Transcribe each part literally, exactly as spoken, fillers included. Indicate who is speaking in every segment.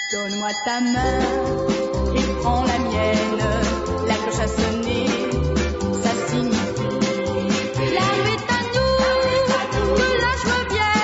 Speaker 1: Donne-moi ta main et prends la mienne. La cloche a sonné, ça signifie la rue est à nous, que la joie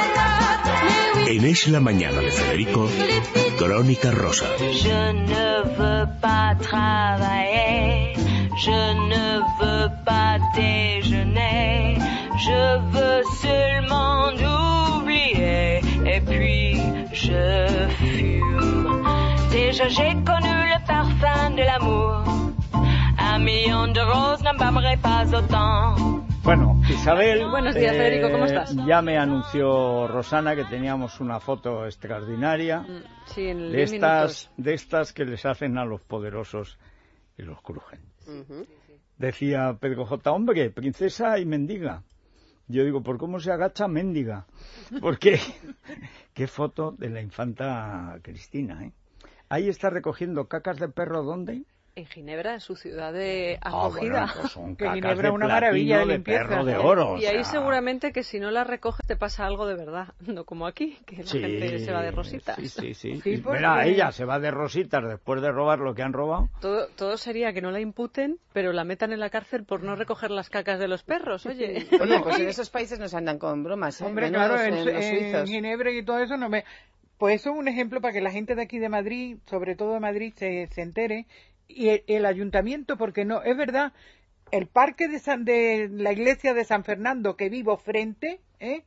Speaker 1: vienne.
Speaker 2: En Es la Mañana de Federico, Crónica Rosa.
Speaker 3: Je ne veux pas travailler, je ne veux pas déjeuner, je veux seulement oublier, et puis je fume. Déjà j'ai connu le parfum de l'amour, un million de roses n'embaumerait pas autant.
Speaker 4: Bueno, Isabel,
Speaker 5: buenos días, Federico, ¿cómo estás?
Speaker 4: Ya me anunció Rosana que teníamos una foto extraordinaria
Speaker 5: sí, en
Speaker 4: de estas, de estas que les hacen a los poderosos y los crujen. Uh-huh. Decía Pedro J. Hombre, princesa y mendiga. Yo digo, ¿por cómo se agacha mendiga? Porque qué foto de la infanta Cristina, ¿eh? Ahí está recogiendo cacas de perro, ¿dónde?
Speaker 5: En Ginebra, en su ciudad de acogida.
Speaker 4: Ah, bueno, pues son
Speaker 5: que
Speaker 4: cacas
Speaker 5: Ginebra
Speaker 4: de
Speaker 5: una maravilla de,
Speaker 4: de
Speaker 5: limpieza.
Speaker 4: Perro de oro.
Speaker 5: Y ahí
Speaker 4: o sea...
Speaker 5: seguramente que si no las recoges te pasa algo de verdad, no como aquí, que la
Speaker 4: sí,
Speaker 5: gente se va de rositas.
Speaker 4: Sí, sí, sí.
Speaker 5: sí porque...
Speaker 4: Mira, ella se va de rositas después de robar lo que han robado.
Speaker 5: Todo, todo sería que no la imputen, pero la metan en la cárcel por no recoger las cacas de los perros, oye.
Speaker 6: Bueno, pues en esos países nos andan con bromas, ¿eh?
Speaker 7: Hombre,
Speaker 6: Menos
Speaker 7: claro, en,
Speaker 6: en, los
Speaker 7: en Ginebra y todo eso no me... Pues eso es un ejemplo para que la gente de aquí de Madrid, sobre todo de Madrid, se, se entere. Y el, el ayuntamiento, porque no, es verdad, el parque de, San, de la iglesia de San Fernando que vivo frente, ¿eh?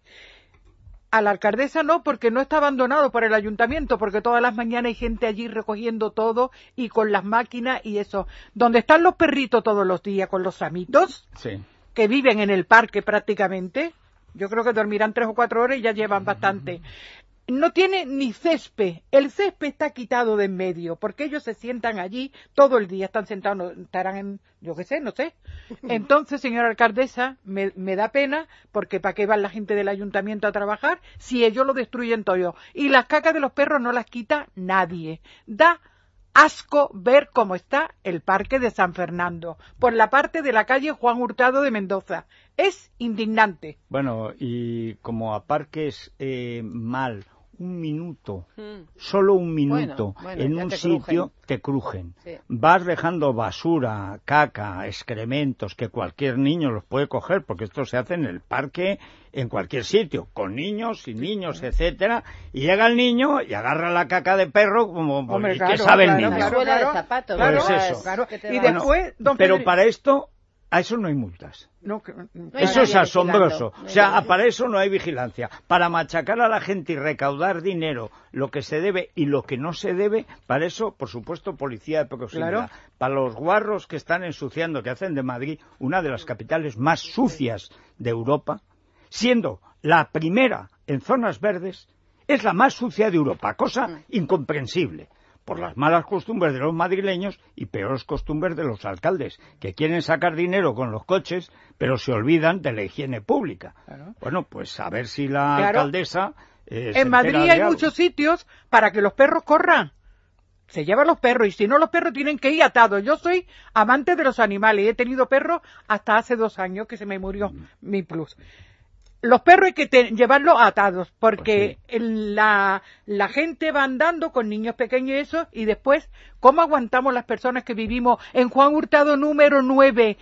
Speaker 7: A la alcaldesa no, porque no está abandonado por el ayuntamiento, porque todas las mañanas hay gente allí recogiendo todo y con las máquinas y eso. Donde están los perritos todos los días con los amitos,
Speaker 4: sí,
Speaker 7: que viven en el parque prácticamente, yo creo que dormirán tres o cuatro horas y ya llevan bastante. No tiene ni césped, el césped está quitado de en medio, porque ellos se sientan allí todo el día, están sentados, no, estarán en, yo qué sé, no sé. Entonces, señora alcaldesa, me, me da pena, porque ¿para qué van la gente del ayuntamiento a trabajar si ellos lo destruyen todo? Y las cacas de los perros no las quita nadie. Da asco ver cómo está el parque de San Fernando, por la parte de la calle Juan Hurtado de Mendoza. Es indignante.
Speaker 4: Bueno, y como a parques eh, mal, un minuto, mm. solo un minuto,
Speaker 6: bueno, bueno,
Speaker 4: en un
Speaker 6: te
Speaker 4: sitio
Speaker 6: crujen.
Speaker 4: te crujen.
Speaker 6: Sí.
Speaker 4: Vas dejando basura, caca, excrementos, que cualquier niño los puede coger, porque esto se hace en el parque, en cualquier sitio, con niños, sin niños, etcétera, y llega el niño y agarra la caca de perro como
Speaker 7: Hombre,
Speaker 4: ¿y
Speaker 7: claro,
Speaker 4: qué sabe
Speaker 7: claro,
Speaker 4: el niño?
Speaker 6: Una suela
Speaker 7: claro,
Speaker 6: de zapato,
Speaker 7: claro,
Speaker 4: pues eso.
Speaker 7: Claro. Y
Speaker 4: Bueno,
Speaker 7: después, don
Speaker 4: pero
Speaker 7: Pedro...
Speaker 4: para esto, a eso no hay multas.
Speaker 7: No, que,
Speaker 6: No hay
Speaker 4: eso es
Speaker 6: nadie
Speaker 4: asombroso.
Speaker 6: vigilando.
Speaker 4: O sea, para eso no hay vigilancia. Para machacar a la gente y recaudar dinero, lo que se debe y lo que no se debe, para eso, por supuesto, policía de proximidad.
Speaker 7: Claro.
Speaker 4: Para los guarros que están ensuciando, que hacen de Madrid una de las capitales más sucias de Europa, siendo la primera en zonas verdes, es la más sucia de Europa, cosa incomprensible. Por las malas costumbres de los madrileños y peores costumbres de los alcaldes, que quieren sacar dinero con los coches, pero se olvidan de la higiene pública. Claro. Bueno, pues a ver si la claro. alcaldesa... Eh,
Speaker 7: en Madrid hay muchos sitios para que los perros corran. Se llevan los perros y si no los perros tienen que ir atados. Yo soy amante de los animales y he tenido perros hasta hace dos años que se me murió mm. mi plus. Los perros hay que te, llevarlos atados, porque pues sí. la, la gente va andando con niños pequeños y eso, y después, ¿cómo aguantamos las personas que vivimos en Juan Hurtado número nueve?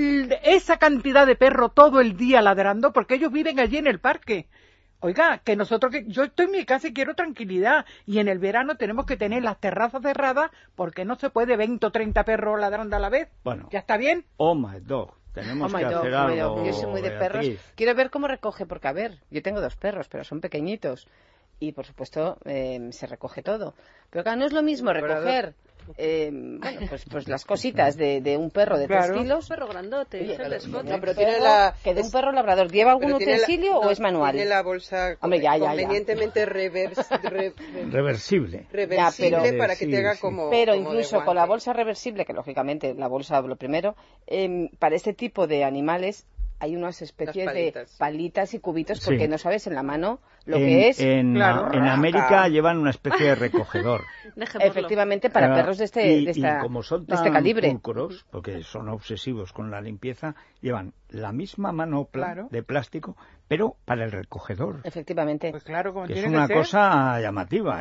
Speaker 7: Esa cantidad de perros todo el día ladrando, porque ellos viven allí en el parque. Oiga, que nosotros, que yo estoy en mi casa y quiero tranquilidad, y en el verano tenemos que tener las terrazas cerradas, porque no se puede veinte o treinta perros ladrando a la vez. Bueno. ¿Ya está bien?
Speaker 4: Oh my dog. Tenemos
Speaker 6: oh
Speaker 4: que
Speaker 6: dog,
Speaker 4: hacer
Speaker 6: oh
Speaker 4: algo,
Speaker 6: dog. Yo soy muy de perros.
Speaker 4: Beatriz.
Speaker 6: Quiero ver cómo recoge, porque a ver, yo tengo dos perros, pero son pequeñitos. Y por supuesto eh, se recoge todo. Pero claro, no es lo mismo recoger eh, bueno, pues, pues las cositas de, de un perro de
Speaker 7: claro.
Speaker 6: tres kilos.
Speaker 5: Un perro grandote.
Speaker 6: Oye,
Speaker 5: el
Speaker 6: no,
Speaker 5: no,
Speaker 6: pero tiene la, que de un perro labrador. ¿Lleva algún utensilio
Speaker 8: la,
Speaker 6: o
Speaker 8: no,
Speaker 6: es manual?
Speaker 8: Tiene la bolsa
Speaker 6: Hombre, ya, ya,
Speaker 8: convenientemente
Speaker 6: ya.
Speaker 8: Revers, re,
Speaker 4: reversible.
Speaker 8: Reversible
Speaker 6: ya, pero,
Speaker 8: para que
Speaker 4: sí,
Speaker 8: te haga
Speaker 4: sí.
Speaker 8: como.
Speaker 6: Pero
Speaker 8: como
Speaker 6: incluso con la bolsa reversible, que lógicamente la bolsa lo primero, eh, para este tipo de animales hay unas especies de palitas y cubitos porque sí. no sabes en la mano lo
Speaker 4: en,
Speaker 6: que es.
Speaker 4: En,
Speaker 6: claro.
Speaker 4: en América llevan una especie de recogedor.
Speaker 6: Efectivamente, para uh, perros de este,
Speaker 4: y,
Speaker 6: de esta,
Speaker 4: y como son
Speaker 6: de este
Speaker 4: tan
Speaker 6: calibre.
Speaker 4: pulcros, porque son obsesivos con la limpieza, llevan la misma manopla
Speaker 7: claro.
Speaker 4: de plástico, pero para el recogedor.
Speaker 6: Efectivamente.
Speaker 7: Pues claro, como
Speaker 4: que
Speaker 7: tiene
Speaker 4: es una
Speaker 7: que ser.
Speaker 4: cosa llamativa, ¿eh?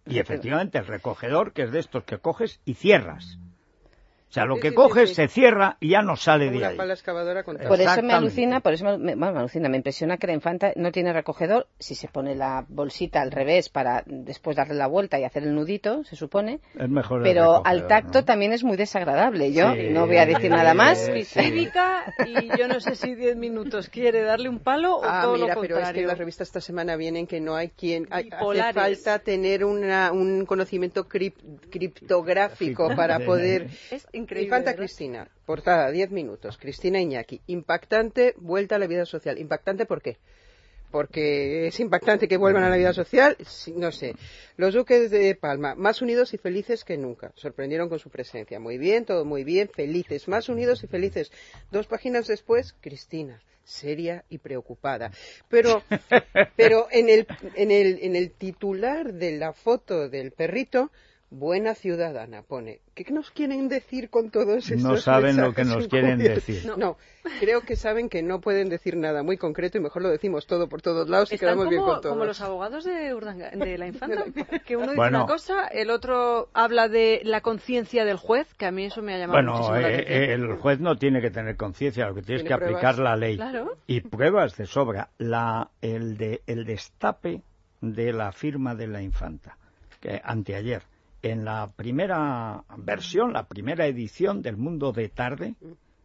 Speaker 4: Y efectivamente el recogedor, que es de estos que coges y cierras. O sea, lo
Speaker 8: Sí,
Speaker 4: que
Speaker 8: sí,
Speaker 4: coges
Speaker 8: sí, sí.
Speaker 4: se cierra y ya no sale
Speaker 8: Como
Speaker 4: de
Speaker 8: una
Speaker 4: ahí.
Speaker 8: pala excavadora con
Speaker 6: Por eso me
Speaker 4: Exactamente.
Speaker 6: alucina, por eso me, bueno, me alucina, me impresiona que la infanta no tiene recogedor. Si se pone la bolsita al revés para después darle la vuelta y hacer el nudito, se supone.
Speaker 4: Es mejor el
Speaker 6: Pero
Speaker 4: recogedor,
Speaker 6: al tacto
Speaker 4: ¿no?
Speaker 6: también es muy desagradable. Yo
Speaker 4: Sí,
Speaker 6: no voy a decir nada más.
Speaker 4: sí.
Speaker 5: Cívica, y yo no sé si diez minutos quiere darle un palo o
Speaker 8: Ah,
Speaker 5: todo
Speaker 8: mira,
Speaker 5: lo
Speaker 8: pero
Speaker 5: contrario.
Speaker 8: es que en la revista esta semana vienen que no hay quien... Hay, hace
Speaker 5: Bipolares.
Speaker 8: falta tener una, un conocimiento crip- criptográfico
Speaker 4: Sí.
Speaker 8: para poder...
Speaker 5: Es increíble,
Speaker 8: Infanta
Speaker 5: ¿verdad?
Speaker 8: Cristina, portada, diez minutos. Cristina Iñaki, impactante, vuelta a la vida social. ¿Impactante por qué? Porque es impactante que vuelvan a la vida social, sí, no sé. Los duques de Palma, más unidos y felices que nunca. Sorprendieron con su presencia. Muy bien, todo muy bien, felices, más unidos y felices. Dos páginas después, Cristina, seria y preocupada. Pero, pero en el, en el, en el titular de la foto del perrito, buena ciudadana, pone. ¿Qué nos quieren decir con todos estos
Speaker 4: No saben lo que
Speaker 8: mensajes
Speaker 4: nos quieren
Speaker 8: encubiertos?
Speaker 4: decir.
Speaker 8: No. no, creo que saben que no pueden decir nada muy concreto y mejor lo decimos todo por todos lados y
Speaker 5: Están
Speaker 8: quedamos bien
Speaker 5: como,
Speaker 8: con todos.
Speaker 5: como los abogados de, Urdanga- de la infanta, que uno dice
Speaker 4: Bueno.
Speaker 5: una cosa, el otro habla de la conciencia del juez, que a mí eso me ha llamado
Speaker 4: Bueno,
Speaker 5: muchísimo la
Speaker 4: eh,
Speaker 5: atención.
Speaker 4: eh, el juez no tiene que tener conciencia, lo que tiene es
Speaker 8: ¿Tiene
Speaker 4: que aplicar
Speaker 8: pruebas?
Speaker 4: la ley.
Speaker 5: Claro.
Speaker 4: Y pruebas de sobra. La, el, de, el destape de la firma de la infanta, que anteayer, en la primera versión, la primera edición del Mundo de Tarde,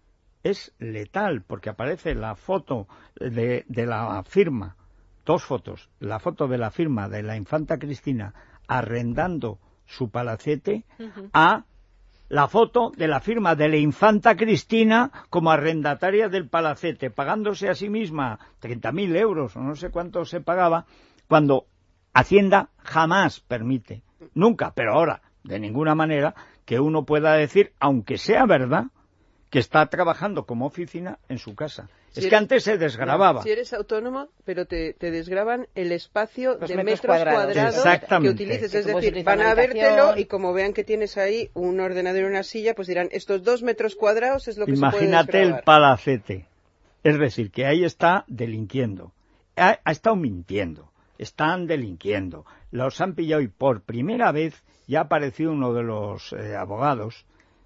Speaker 4: es letal, porque aparece la foto de, de la firma, dos fotos, la foto de la firma de la infanta Cristina arrendando su palacete a la foto de la firma de la infanta Cristina como arrendataria del palacete, pagándose a sí misma treinta mil euros o no sé cuánto se pagaba, cuando Hacienda jamás permite, nunca, pero ahora, de ninguna manera, que uno pueda decir, aunque sea verdad, que está trabajando como oficina en su casa.
Speaker 8: Si
Speaker 4: es que
Speaker 8: eres-
Speaker 4: antes se desgrababa.
Speaker 8: Si eres autónomo, pero te, te desgraban el espacio
Speaker 6: Los
Speaker 8: de
Speaker 6: metros
Speaker 8: metros,
Speaker 6: cuadrados.
Speaker 8: cuadrados,
Speaker 4: Exactamente.
Speaker 8: que utilices.
Speaker 6: Que
Speaker 8: Es
Speaker 6: tú puedes
Speaker 8: decir,
Speaker 6: utilizar
Speaker 8: van a
Speaker 6: una
Speaker 8: vértelo
Speaker 6: habitación.
Speaker 8: y como vean que tienes ahí un ordenador y una silla, pues dirán, estos dos metros cuadrados es lo que se puede
Speaker 4: Imagínate el
Speaker 8: desgravar.
Speaker 4: palacete. Es decir, que ahí está delinquiendo. Ha, ha estado mintiendo. Están delinquiendo. Los han pillado y por primera vez ya ha aparecido uno de los eh, abogados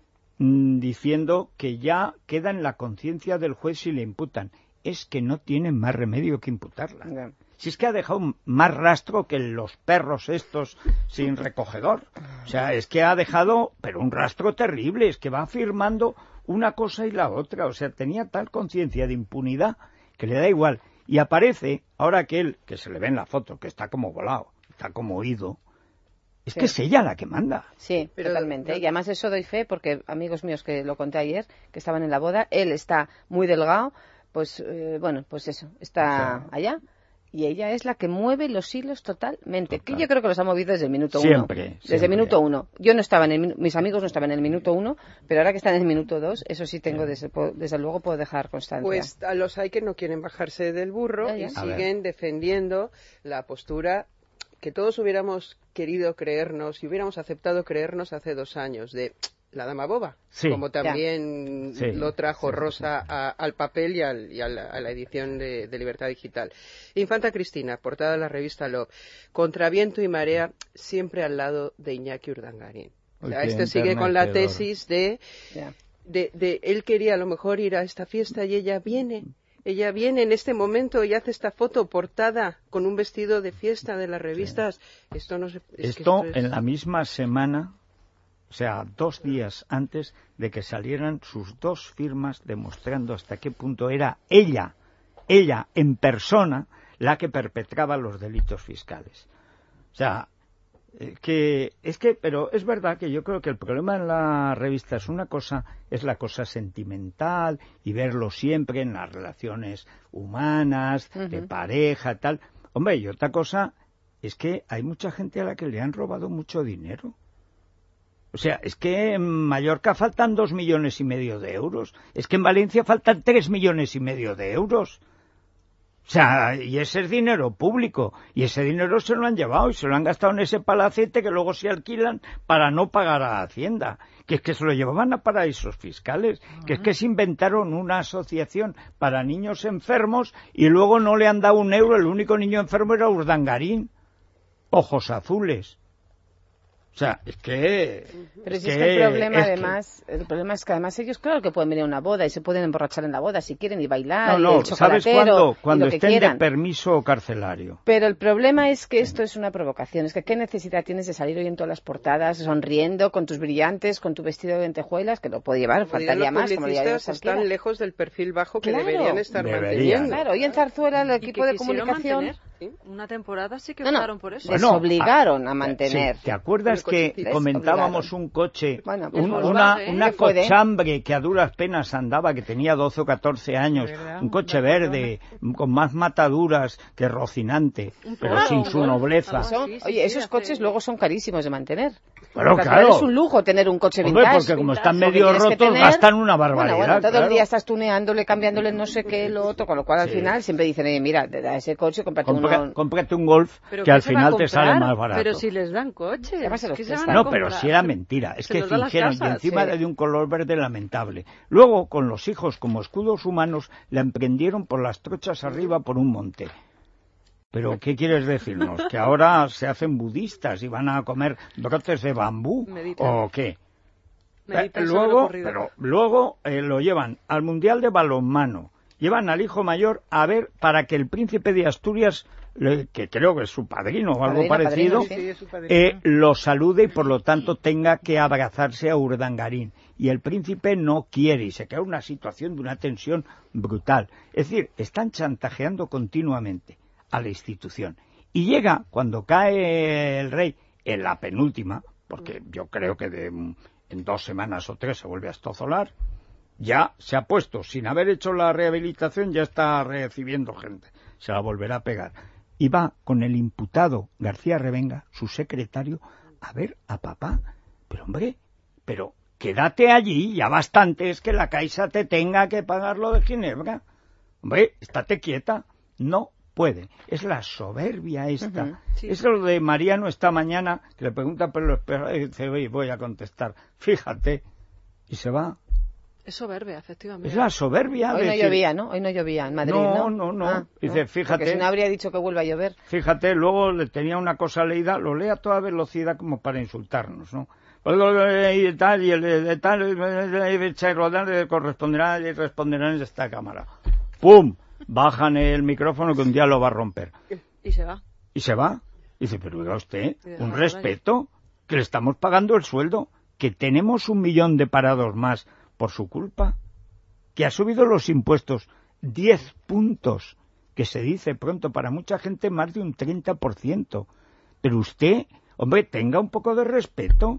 Speaker 4: mmm, diciendo que ya queda en la conciencia del juez si le imputan. Es que no tienen más remedio que imputarla.
Speaker 6: Ya.
Speaker 4: Si es que ha dejado más rastro que los perros estos sin recogedor. O sea, es que ha dejado, pero un rastro terrible, es que va firmando una cosa y la otra. O sea, tenía tal conciencia de impunidad que le da igual. Y aparece, ahora que él, que se le ve en la foto, que está como volado, está como oído, es
Speaker 6: Sí.
Speaker 4: que es ella la que manda.
Speaker 6: Sí,
Speaker 8: Pero-
Speaker 6: totalmente.
Speaker 8: no-
Speaker 6: Y además eso doy fe porque amigos míos que lo conté ayer, que estaban en la boda, él está muy delgado, pues eh, bueno, pues eso, está
Speaker 4: O sea,
Speaker 6: allá. Y ella es la que mueve los hilos totalmente.
Speaker 4: Total.
Speaker 6: Que yo creo que los ha movido desde el minuto uno.
Speaker 4: Siempre,
Speaker 6: Desde el
Speaker 4: siempre.
Speaker 6: minuto uno. Yo no estaba en el minu- mis amigos no estaban en el minuto uno, pero ahora que están en el minuto dos, eso sí tengo, desde, po- desde luego puedo dejar constancia.
Speaker 8: Pues a los hay que no quieren bajarse del burro
Speaker 6: Ya, ya.
Speaker 8: y
Speaker 4: A ver.
Speaker 8: siguen defendiendo la postura que todos hubiéramos querido creernos y hubiéramos aceptado creernos hace dos años de la dama boba,
Speaker 4: Sí.
Speaker 8: como también
Speaker 4: Sí,
Speaker 8: lo trajo
Speaker 4: sí, sí,
Speaker 8: Rosa a- al papel y, al- y a, la, a la edición de, de Libertad Digital. Infanta Cristina, portada de la revista Love, contra viento y marea, siempre al lado de Iñaki Urdangarín. O sea,
Speaker 4: Uy, qué
Speaker 8: este sigue con la
Speaker 4: enternecedor.
Speaker 8: tesis de
Speaker 6: Ya.
Speaker 8: de, de él quería a lo mejor ir a esta fiesta y ella viene. Ella viene en este momento y hace esta foto portada con un vestido de fiesta de las revistas. Esto no se, es que
Speaker 4: Esto
Speaker 8: es-
Speaker 4: en la misma semana, o sea, dos días antes de que salieran sus dos firmas demostrando hasta qué punto era ella, ella en persona, la que perpetraba los delitos fiscales. O sea, eh, que es que, pero es verdad que yo creo que el problema en la revista es una cosa, es la cosa sentimental y verlo siempre en las relaciones humanas, de
Speaker 6: Ujú.
Speaker 4: pareja, tal. Hombre, y otra cosa es que hay mucha gente a la que le han robado mucho dinero. O sea, es que en Mallorca faltan dos millones y medio de euros. Es que en Valencia faltan tres millones y medio de euros. O sea, y ese es dinero público. Y ese dinero se lo han llevado y se lo han gastado en ese palacete que luego se alquilan para no pagar a Hacienda. Que es que se lo llevaban a paraísos fiscales. Que es que se inventaron una asociación para niños enfermos y luego no le han dado un euro. El único niño enfermo era Urdangarín. Ojos azules. O sea, es que...
Speaker 6: Pero
Speaker 4: es
Speaker 6: si es
Speaker 4: que,
Speaker 6: que el problema,
Speaker 4: es que-
Speaker 6: además, el problema es que además ellos, claro que pueden venir a una boda y se pueden emborrachar en la boda si quieren y bailar
Speaker 4: No,
Speaker 6: y
Speaker 4: no,
Speaker 6: el
Speaker 4: ¿sabes
Speaker 6: chocolatero
Speaker 4: cuándo?
Speaker 6: y
Speaker 4: Cuando
Speaker 6: lo que
Speaker 4: estén de
Speaker 6: quieran.
Speaker 4: permiso carcelario.
Speaker 6: Pero el problema es que esto es una provocación. Es que qué necesidad tienes de salir hoy en todas las portadas sonriendo, con tus brillantes, con tu vestido de lentejuelas, que lo puede llevar,
Speaker 8: Como dirán
Speaker 6: faltaría
Speaker 8: los
Speaker 6: más, como lo llevaría
Speaker 8: publicistas,
Speaker 6: cualquiera.
Speaker 8: están lejos del perfil bajo que
Speaker 6: Claro.
Speaker 8: deberían estar
Speaker 4: Deberían.
Speaker 8: manteniendo.
Speaker 6: Claro, hoy en Zarzuela el
Speaker 5: Y
Speaker 6: equipo
Speaker 5: que
Speaker 6: de
Speaker 5: quisieron
Speaker 6: comunicación
Speaker 5: mantener. Una temporada sí que
Speaker 6: No, no,
Speaker 5: votaron por eso.
Speaker 6: les obligaron a mantener.
Speaker 4: Sí, ¿te acuerdas
Speaker 8: Con el
Speaker 4: que
Speaker 8: cochecito.
Speaker 4: comentábamos
Speaker 6: Les obligaron.
Speaker 4: un coche,
Speaker 6: Bueno, pues
Speaker 4: un-
Speaker 5: el
Speaker 4: una,
Speaker 5: Volkswagen,
Speaker 4: una
Speaker 6: ¿qué puede?
Speaker 4: cochambre que a duras penas andaba, que tenía doce o catorce años,
Speaker 7: ¿Verdad?
Speaker 4: un coche
Speaker 5: Una
Speaker 4: verde, con más mataduras que Rocinante,
Speaker 5: Un
Speaker 4: pero
Speaker 5: Polo,
Speaker 4: sin
Speaker 5: un
Speaker 4: su
Speaker 5: Golf,
Speaker 4: nobleza.
Speaker 5: algo
Speaker 6: Son-
Speaker 5: Sí, sí,
Speaker 6: oye,
Speaker 5: sí,
Speaker 6: esos
Speaker 5: hace-
Speaker 6: coches luego son carísimos de mantener.
Speaker 4: Pero
Speaker 6: Porque al final
Speaker 4: claro.
Speaker 6: es un lujo tener un coche
Speaker 4: Hombre,
Speaker 6: vintage.
Speaker 4: porque como
Speaker 6: vintage,
Speaker 4: están
Speaker 6: lo que
Speaker 4: medio
Speaker 6: tienes que
Speaker 4: rotos,
Speaker 6: tener-
Speaker 4: gastan una barbaridad.
Speaker 6: Bueno, bueno, todo
Speaker 4: claro.
Speaker 6: el día estás tuneándole, cambiándole no sé qué, lo otro, con lo cual al
Speaker 4: Sí.
Speaker 6: final siempre dicen, oye, mira, te da ese coche, cómprate
Speaker 4: Compra-
Speaker 6: uno...
Speaker 4: cómprate un Golf
Speaker 5: ¿Pero
Speaker 4: que
Speaker 5: qué
Speaker 4: al
Speaker 5: se va a
Speaker 4: final te sale
Speaker 5: comprar?
Speaker 4: más barato.
Speaker 5: Pero si les dan coches.
Speaker 6: Además se los
Speaker 5: ¿qué se van
Speaker 6: prestan.
Speaker 5: a
Speaker 4: No, pero
Speaker 5: comprar?
Speaker 4: si era mentira, es
Speaker 5: Se
Speaker 4: que
Speaker 5: los da las
Speaker 4: fingieron y
Speaker 5: casas,
Speaker 4: encima
Speaker 6: sí.
Speaker 4: de un color verde lamentable. Luego, con los hijos como escudos humanos, la emprendieron por las trochas arriba por un monte. Pero, ¿qué quieres decirnos? ¿Que ahora se hacen budistas y van a comer brotes de bambú?
Speaker 5: Meditan.
Speaker 4: ¿O qué?
Speaker 5: Meditan
Speaker 4: Eh,
Speaker 5: sobre lo
Speaker 4: luego,
Speaker 5: ocurrido.
Speaker 4: pero luego eh, lo llevan al Mundial de Balonmano, llevan al hijo mayor a ver para que el príncipe de Asturias, le- que creo que es su padrino o algo
Speaker 6: Padrino,
Speaker 4: parecido,
Speaker 6: padrino,
Speaker 7: Sí, es su padrino.
Speaker 4: eh, lo salude y por lo tanto tenga que abrazarse a Urdangarín. Y el príncipe no quiere y se crea una situación de una tensión brutal. Es decir, están chantajeando continuamente a la institución. Y llega, cuando cae el rey, en la penúltima, porque yo creo que de, en dos semanas o tres se vuelve a estozolar, ya se ha puesto, sin haber hecho la rehabilitación, ya está recibiendo gente. Se la volverá a pegar. Y va con el imputado García Revenga, su secretario, a ver a papá. Pero hombre, pero quédate allí, ya bastante es que la Caixa te tenga que pagar lo de Ginebra. Hombre, estate quieta. No puede. Es la soberbia esta.
Speaker 6: Ujú,
Speaker 5: sí.
Speaker 4: Es lo de Mariano esta mañana, que le pregunta por los perros y dice, oye, voy a contestar. Fíjate. Y se va.
Speaker 5: Es soberbia, efectivamente.
Speaker 4: Es la soberbia.
Speaker 6: Hoy
Speaker 4: de
Speaker 6: no
Speaker 4: decir,
Speaker 6: llovía, ¿no? Hoy no llovía en Madrid,
Speaker 4: No,
Speaker 6: ¿no?
Speaker 4: no, no.
Speaker 6: Ah,
Speaker 4: Dice, fíjate.
Speaker 6: Porque si no habría dicho que vuelva a llover.
Speaker 4: Fíjate, luego le tenía una cosa leída, lo lee a toda velocidad como para insultarnos, ¿no? Y tal, y el de tal, y rodar, corresponderá y responderán en esta cámara. ¡Pum! Bajan el micrófono que un día lo va a romper.
Speaker 5: Y se va.
Speaker 4: Y se va. Dice, pero oiga usted,
Speaker 5: Y deja
Speaker 4: un
Speaker 5: por
Speaker 4: respeto, que le estamos pagando el sueldo, que tenemos un millón de parados más por su culpa, que ha subido los impuestos diez puntos, que se dice pronto para mucha gente más de un treinta por ciento. Pero usted, hombre, tenga un poco de respeto.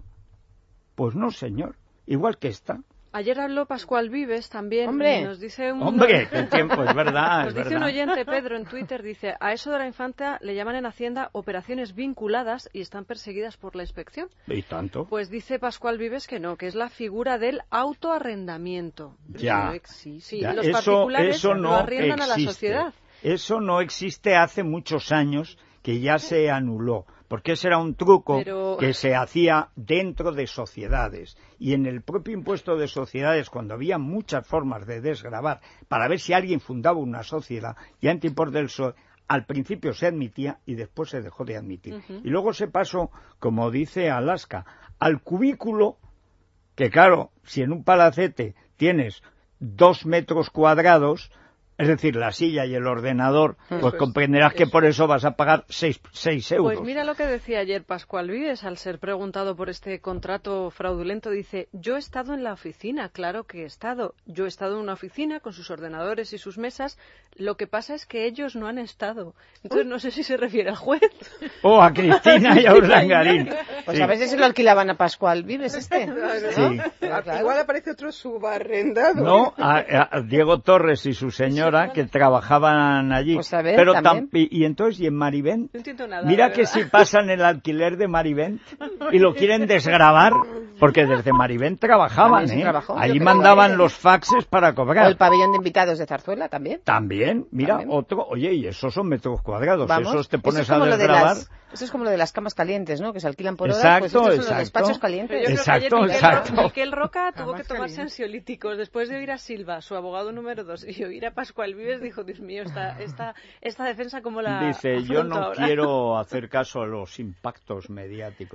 Speaker 4: Pues no, señor. Igual que esta.
Speaker 5: Ayer habló Pascual Vives también.
Speaker 6: Hombre.
Speaker 5: y Nos dice un,
Speaker 4: Hombre, qué tiempo, es verdad,
Speaker 5: Nos
Speaker 4: es
Speaker 5: dice
Speaker 4: verdad.
Speaker 5: un oyente, Pedro, en Twitter, dice, a eso de la infanta le llaman en Hacienda operaciones vinculadas y están perseguidas por la inspección.
Speaker 4: ¿Y tanto?
Speaker 5: Pues dice Pascual Vives que no, que es la figura del autoarrendamiento.
Speaker 4: Ya.
Speaker 5: No existe. Sí,
Speaker 4: Ya,
Speaker 5: los
Speaker 4: eso,
Speaker 5: particulares
Speaker 4: eso
Speaker 5: lo
Speaker 4: no
Speaker 5: arriendan a la
Speaker 4: existe.
Speaker 5: sociedad.
Speaker 4: Eso no existe hace muchos años, que ya se anuló, porque ese era un truco
Speaker 5: Pero-
Speaker 4: que se hacía dentro de sociedades. Y en el propio impuesto de sociedades, cuando había muchas formas de desgravar, para ver si alguien fundaba una sociedad, ya en tiempos del P S O E, al principio se admitía y después se dejó de admitir.
Speaker 5: Ujú.
Speaker 4: Y luego se pasó, como dice Alaska, al cubículo, que claro, si en un palacete tienes dos metros cuadrados, es decir, la silla y el ordenador, pues
Speaker 8: Eso es,
Speaker 4: comprenderás que
Speaker 8: eso.
Speaker 4: por eso vas a pagar seis, seis euros.
Speaker 5: Pues mira lo que decía ayer Pascual Vives al ser preguntado por este contrato fraudulento. Dice, yo he estado en la oficina, claro que he estado. Yo he estado en una oficina con sus ordenadores y sus mesas. Lo que pasa es que ellos no han estado. Entonces no sé si se refiere al juez.
Speaker 4: O a Cristina y a Urdangarín.
Speaker 6: Pues
Speaker 4: Sí.
Speaker 6: a veces se lo alquilaban a Pascual Vives este.
Speaker 4: Sí.
Speaker 8: Ah, Igual aparece otro subarrendado.
Speaker 4: No, a, a Diego Torres y su señora que trabajaban allí.
Speaker 6: Pues a ver,
Speaker 4: Pero
Speaker 6: también.
Speaker 4: tam- y, y entonces, ¿y en Marivent?
Speaker 5: No entiendo nada.
Speaker 4: Mira
Speaker 5: de
Speaker 4: que
Speaker 5: verdad.
Speaker 4: si pasan el alquiler de Marivent y lo quieren desgravar, porque desde Marivent trabajaban,
Speaker 6: También se
Speaker 4: ¿eh?
Speaker 6: trabajó.
Speaker 4: Allí
Speaker 6: Yo creo
Speaker 4: mandaban
Speaker 6: que-
Speaker 4: los faxes para
Speaker 6: O el
Speaker 4: cobrar.
Speaker 6: pabellón de invitados de Zarzuela también.
Speaker 4: También, mira,
Speaker 6: También.
Speaker 4: otro, oye, y esos son metros cuadrados,
Speaker 6: Vamos.
Speaker 4: esos te
Speaker 6: Eso
Speaker 4: pones
Speaker 6: es como
Speaker 4: a
Speaker 6: lo de
Speaker 4: desgravar.
Speaker 6: las- Eso es como lo de las camas calientes, ¿no? Que se alquilan por horas.
Speaker 4: Exacto,
Speaker 6: Pues estos son los
Speaker 4: exacto.
Speaker 6: despachos
Speaker 5: Pero
Speaker 6: calientes.
Speaker 5: yo
Speaker 4: Exacto,
Speaker 5: creo que ayer
Speaker 4: exacto.
Speaker 5: Miquel, Ro- Miquel Roca tuvo
Speaker 7: Jamás
Speaker 5: que tomarse
Speaker 7: caliente.
Speaker 5: ansiolíticos después de oír a Silva, su abogado número dos, y oír a Pascual Vives, dijo, Dios mío, esta, esta, esta defensa como la
Speaker 4: Dice, yo
Speaker 5: afronto
Speaker 4: no
Speaker 5: ahora?".
Speaker 4: quiero hacer caso a los impactos mediáticos.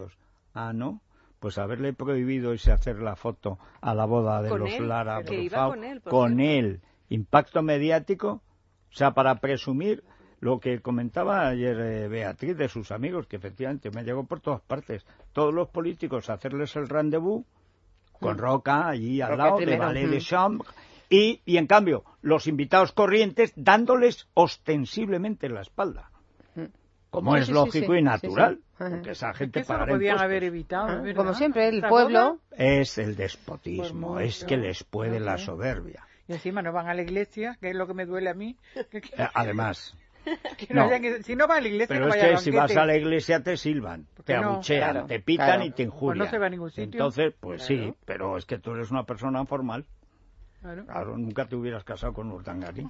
Speaker 4: Ah, ¿no? Pues haberle prohibido irse a hacer la foto a la boda de
Speaker 5: Con
Speaker 4: los
Speaker 5: él,
Speaker 4: Lara
Speaker 5: que iba
Speaker 4: Brufau,
Speaker 5: con él, por
Speaker 4: con
Speaker 5: cierto.
Speaker 4: él. Impacto mediático, o sea, para presumir lo que comentaba ayer eh, Beatriz de sus amigos, que efectivamente me llegó por todas partes. Todos los políticos a hacerles el rendezvous con
Speaker 6: Mm.
Speaker 4: Roca allí al
Speaker 6: Roca
Speaker 4: lado,
Speaker 6: primero,
Speaker 4: de Valet
Speaker 6: mm.
Speaker 4: de Chambre, y, y en cambio los invitados corrientes dándoles ostensiblemente la espalda.
Speaker 6: Mm.
Speaker 4: Como
Speaker 6: Sí,
Speaker 4: es
Speaker 6: sí,
Speaker 4: lógico
Speaker 6: sí,
Speaker 4: y
Speaker 6: sí,
Speaker 4: natural,
Speaker 6: sí, sí. Ajá.
Speaker 4: porque esa
Speaker 7: Es
Speaker 4: gente
Speaker 7: que eso lo
Speaker 4: pagará
Speaker 7: podían
Speaker 4: impuestos.
Speaker 7: haber evitado,
Speaker 6: Ah,
Speaker 7: ¿verdad?
Speaker 6: como siempre, el
Speaker 7: Esa
Speaker 6: pueblo...
Speaker 7: boda,
Speaker 4: Es el despotismo,
Speaker 7: Por
Speaker 4: es
Speaker 7: mucho,
Speaker 4: que les puede
Speaker 7: no
Speaker 4: la
Speaker 7: sé.
Speaker 4: soberbia.
Speaker 7: Y encima no van a la iglesia, que es lo que me duele a mí. Que- que-
Speaker 4: Eh, además,
Speaker 7: que no
Speaker 4: no.
Speaker 7: hayan- si no va a la iglesia,
Speaker 4: pero
Speaker 7: no
Speaker 4: es
Speaker 7: vaya
Speaker 4: que
Speaker 7: al
Speaker 4: si
Speaker 7: banquete.
Speaker 4: vas a la iglesia te silban,
Speaker 7: ¿Por
Speaker 4: te
Speaker 7: qué no?
Speaker 4: abuchean,
Speaker 6: Claro,
Speaker 4: te pitan
Speaker 6: claro.
Speaker 4: y te
Speaker 7: Pues
Speaker 4: injurian.
Speaker 7: no se va a ningún sitio.
Speaker 4: Entonces, pues sí,
Speaker 8: Claro.
Speaker 4: pero es que tú eres una persona formal.
Speaker 7: Claro.
Speaker 4: Claro, nunca te hubieras casado con Urdangarín.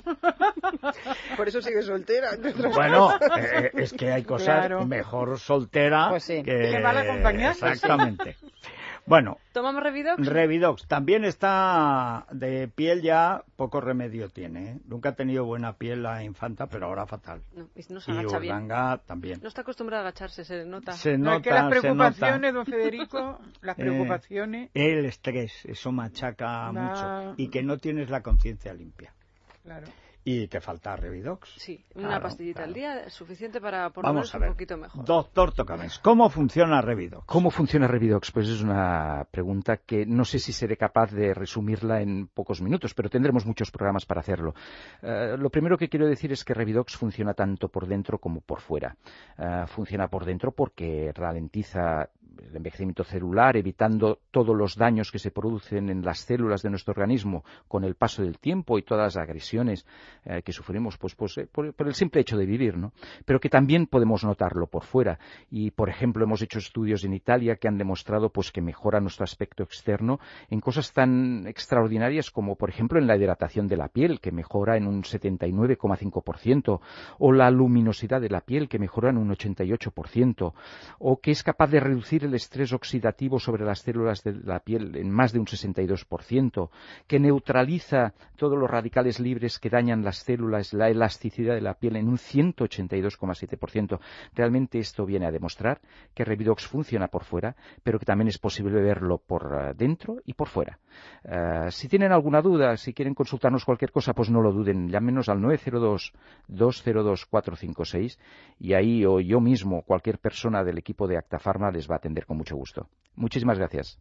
Speaker 8: Por eso sigue soltera. entre otras
Speaker 4: Bueno,
Speaker 8: cosas.
Speaker 4: eh, es que hay cosas
Speaker 7: Claro.
Speaker 4: mejor soltera
Speaker 6: Pues sí.
Speaker 4: que...
Speaker 7: Que mal acompañada.
Speaker 4: Exactamente. Bueno,
Speaker 5: ¿Tomamos Revidox?
Speaker 4: Revidox también está de piel, ya poco remedio tiene, ¿eh? Nunca ha tenido buena piel la infanta, pero ahora fatal.
Speaker 5: No, y no se
Speaker 4: Y
Speaker 5: agacha bien.
Speaker 4: Urlanga también.
Speaker 5: No está acostumbrada a agacharse, se nota.
Speaker 4: Se
Speaker 7: No, es que
Speaker 4: nota,
Speaker 7: las
Speaker 4: se
Speaker 7: preocupaciones,
Speaker 4: nota.
Speaker 7: don Federico, las
Speaker 4: Eh,
Speaker 7: preocupaciones,
Speaker 4: El estrés, eso machaca
Speaker 7: Da-
Speaker 4: mucho. Y que no tienes la conciencia limpia.
Speaker 7: claro.
Speaker 4: Y que falta Revidox.
Speaker 5: Sí, una
Speaker 4: Claro,
Speaker 5: pastillita
Speaker 4: claro.
Speaker 5: al día es suficiente para por lo
Speaker 4: Vamos
Speaker 5: menos
Speaker 4: a
Speaker 5: un
Speaker 4: ver.
Speaker 5: poquito mejor.
Speaker 4: Doctor Tocames, ¿cómo funciona Revidox?
Speaker 9: ¿Cómo funciona Revidox? Pues es una pregunta que no sé si seré capaz de resumirla en pocos minutos, pero tendremos muchos programas para hacerlo. Eh, lo primero que quiero decir es que Revidox funciona tanto por dentro como por fuera. Eh, funciona por dentro porque ralentiza el envejecimiento celular, evitando todos los daños que se producen en las células de nuestro organismo con el paso del tiempo y todas las agresiones eh, que sufrimos pues, pues, eh, por, por el simple hecho de vivir, ¿no? Pero que también podemos notarlo por fuera. Y, por ejemplo, hemos hecho estudios en Italia que han demostrado pues, que mejora nuestro aspecto externo en cosas tan extraordinarias como, por ejemplo, en la hidratación de la piel, que mejora en un setenta y nueve coma cinco por ciento, o la luminosidad de la piel, que mejora en un ochenta y ocho por ciento, o que es capaz de reducir el estrés oxidativo sobre las células de la piel en más de un sesenta y dos por ciento, que neutraliza todos los radicales libres que dañan las células, la elasticidad de la piel en un ciento ochenta y dos coma siete por ciento. Realmente esto viene a demostrar que Revidox funciona por fuera, pero que también es posible verlo por uh, dentro y por fuera. Uh, si tienen alguna duda, si quieren consultarnos cualquier cosa, pues no lo duden, llámenos al nueve cero dos, dos cero dos, cuatro cinco seis y ahí o yo mismo, cualquier persona del equipo de Acta Pharma les va a atender con mucho gusto. Muchísimas gracias.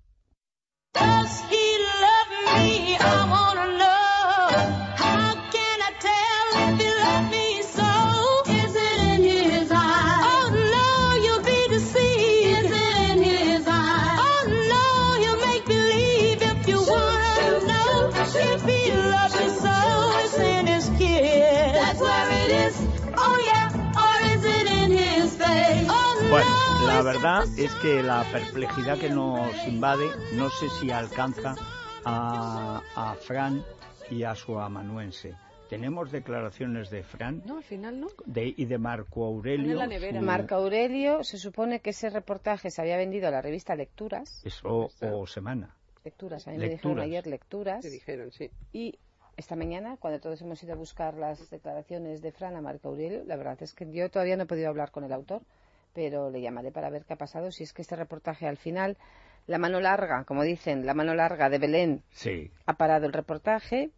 Speaker 1: Does he love me? I wanna know. How can I tell if he loves me so? Is it in his eyes? Oh no, you'll be deceived. Is it in his eyes? Oh no, he'll make believe if you wanna know. If he loves you so, it's in his kiss. That's where it is. Oh yeah, or is it in his face? Oh no.
Speaker 4: Bueno, la verdad es que la perplejidad que nos invade, no sé si alcanza a, a Fran y a su amanuense. Tenemos declaraciones de Fran
Speaker 5: No, al final no.
Speaker 4: de, y de Marco
Speaker 5: Están en
Speaker 4: Aurelio.
Speaker 5: la nevera.
Speaker 4: su-
Speaker 6: Marco Aurelio, se supone que ese reportaje se había vendido a la revista Lecturas.
Speaker 4: Eso, o Semana.
Speaker 6: Lecturas, a mí me
Speaker 4: Lecturas.
Speaker 6: dijeron ayer Lecturas.
Speaker 8: Te dijeron, sí.
Speaker 6: Y esta mañana, cuando todos hemos ido a buscar las declaraciones de Fran a Marco Aurelio, la verdad es que yo todavía no he podido hablar con el autor, pero le llamaré para ver qué ha pasado. Si es que este reportaje al final, la mano larga, como dicen, la mano larga de Belén
Speaker 4: Sí.
Speaker 6: ha parado el reportaje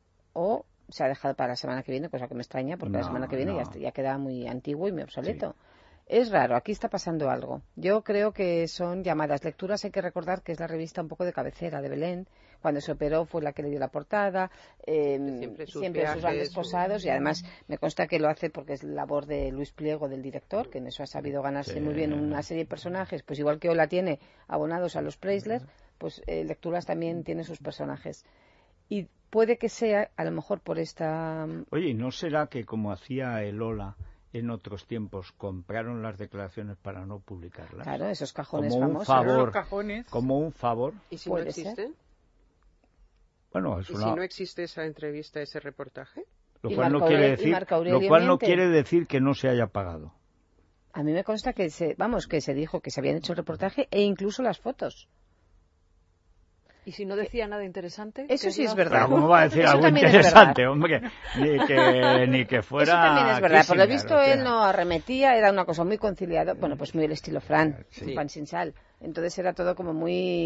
Speaker 6: o se ha dejado para la semana que viene, cosa que me extraña porque la
Speaker 4: No,
Speaker 6: semana que viene
Speaker 4: no.
Speaker 6: ya, está- ya queda muy antiguo y muy obsoleto. Es raro, aquí está pasando algo. Yo creo que son llamadas lecturas. Hay que recordar que es la revista un poco de cabecera de Belén. Cuando se operó fue la que le dio la portada. eh,
Speaker 8: Siempre sus
Speaker 6: siempre sus
Speaker 8: viajes,
Speaker 6: grandes
Speaker 8: su-
Speaker 6: posados. Y además me consta que lo hace porque es labor de Luis Pliego, del director, que en eso ha sabido ganarse
Speaker 4: Sí.
Speaker 6: muy bien una serie de personajes. Pues igual que Ola tiene abonados a los Preisler, pues eh, Lecturas también tiene sus personajes. Y puede que sea, a lo mejor por esta...
Speaker 4: Oye, ¿y no será que como hacía el Ola en otros tiempos, compraron las declaraciones para no publicarlas?
Speaker 6: Claro, esos cajones
Speaker 4: Como un
Speaker 6: famosos.
Speaker 4: favor.
Speaker 7: Los cajones.
Speaker 4: Como un favor.
Speaker 8: ¿Y si no
Speaker 6: Puede ser.
Speaker 8: existe?
Speaker 4: Bueno, es
Speaker 8: ¿Y
Speaker 4: una...
Speaker 8: si no existe esa entrevista, ese reportaje?
Speaker 4: Lo
Speaker 6: Y
Speaker 4: cual no
Speaker 6: Marco
Speaker 4: quiere
Speaker 6: Aurelio- y
Speaker 4: decir,
Speaker 6: Marco Aurelio
Speaker 4: lo cual no
Speaker 6: miente.
Speaker 4: quiere decir que no se haya pagado.
Speaker 6: A mí me consta que se, vamos, que se dijo que se habían hecho el reportaje e incluso las fotos.
Speaker 5: ¿Y si no decía nada interesante?
Speaker 6: Eso
Speaker 5: ¿Qué
Speaker 6: sí es
Speaker 5: la-
Speaker 6: verdad.
Speaker 4: Pero ¿cómo va a decir
Speaker 6: Eso
Speaker 4: algo
Speaker 6: también es
Speaker 4: interesante, hombre? Ni que, ni que fuera...
Speaker 6: Eso también es verdad. Por lo
Speaker 4: Kissinger,
Speaker 6: visto
Speaker 4: o sea.
Speaker 6: él no arremetía, era una cosa muy conciliada. Bueno, pues muy el estilo Fran,
Speaker 4: Sí.
Speaker 6: un pan sin sal. Entonces era todo como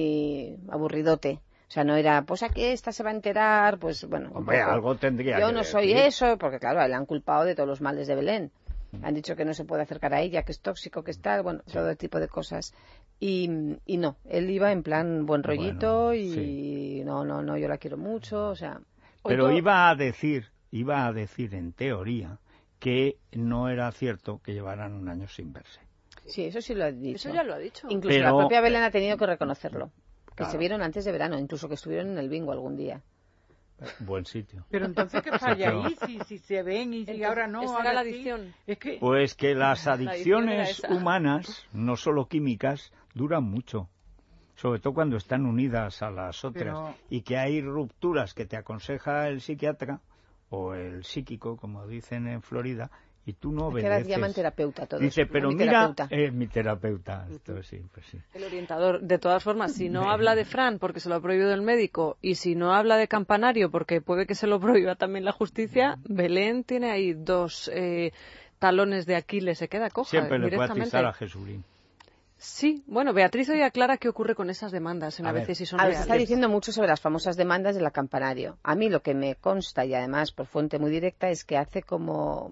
Speaker 6: muy aburridote. O sea, no era, pues aquí esta se va a enterar, pues bueno. un
Speaker 4: Hombre,
Speaker 6: poco.
Speaker 4: algo tendría
Speaker 6: Yo
Speaker 4: que
Speaker 6: no soy
Speaker 4: decir.
Speaker 6: eso, porque claro, le han culpado de todos los males de Belén. Han dicho que no se puede acercar a ella, que es tóxico, que es tal, bueno, todo tipo de cosas. Y, y no, él iba en plan buen rollito
Speaker 4: Bueno,
Speaker 6: y
Speaker 4: sí.
Speaker 6: no, no, no, yo la quiero mucho, o sea...
Speaker 4: Pero
Speaker 5: Oigo-
Speaker 4: iba a decir, iba a decir en teoría que no era cierto que llevaran un año sin verse.
Speaker 6: Sí, eso sí lo ha dicho.
Speaker 5: Eso ya lo ha dicho.
Speaker 6: Incluso
Speaker 4: Pero-
Speaker 6: la propia Belén ha tenido que reconocerlo. Que
Speaker 4: Claro.
Speaker 6: se vieron antes de verano, incluso que estuvieron en el bingo algún día.
Speaker 4: Buen sitio.
Speaker 7: Pero entonces, ¿qué falla ahí? Si, si se ven y si
Speaker 5: Entonces,
Speaker 7: ahora no,
Speaker 5: esa
Speaker 7: ahora
Speaker 5: era la
Speaker 7: sí.
Speaker 5: adicción.
Speaker 7: Es que...
Speaker 4: Pues que las
Speaker 5: adicción era
Speaker 4: adicciones
Speaker 5: esa.
Speaker 4: humanas, no solo químicas, duran mucho. Sobre todo cuando están unidas a las otras.
Speaker 7: Pero-
Speaker 4: Y que hay rupturas que te aconseja el psiquiatra o el psíquico, como dicen en Florida, y tú no
Speaker 6: Es que ahora
Speaker 4: obedeces.
Speaker 6: llaman terapeuta todos.
Speaker 4: Dice,
Speaker 6: ¿no?
Speaker 4: pero
Speaker 6: Mi
Speaker 4: mira,
Speaker 6: terapeuta.
Speaker 4: eh, mi terapeuta. Esto sí, pues sí.
Speaker 5: El orientador, de todas formas, si no habla de Fran porque se lo ha prohibido el médico y si no habla de Campanario porque puede que se lo prohíba también la justicia, Belén tiene ahí dos eh, talones de Aquiles, se queda coja
Speaker 4: Siempre le puede
Speaker 5: directamente.
Speaker 4: atizar a Jesulín.
Speaker 5: Sí, bueno, Beatriz hoy aclara qué ocurre con esas demandas en
Speaker 4: A
Speaker 5: a,
Speaker 4: ver.
Speaker 5: veces si son
Speaker 6: A ver, se está
Speaker 5: reales.
Speaker 6: diciendo mucho sobre las famosas demandas de la Campanario. A mí lo que me consta, y además por fuente muy directa, es que hace como...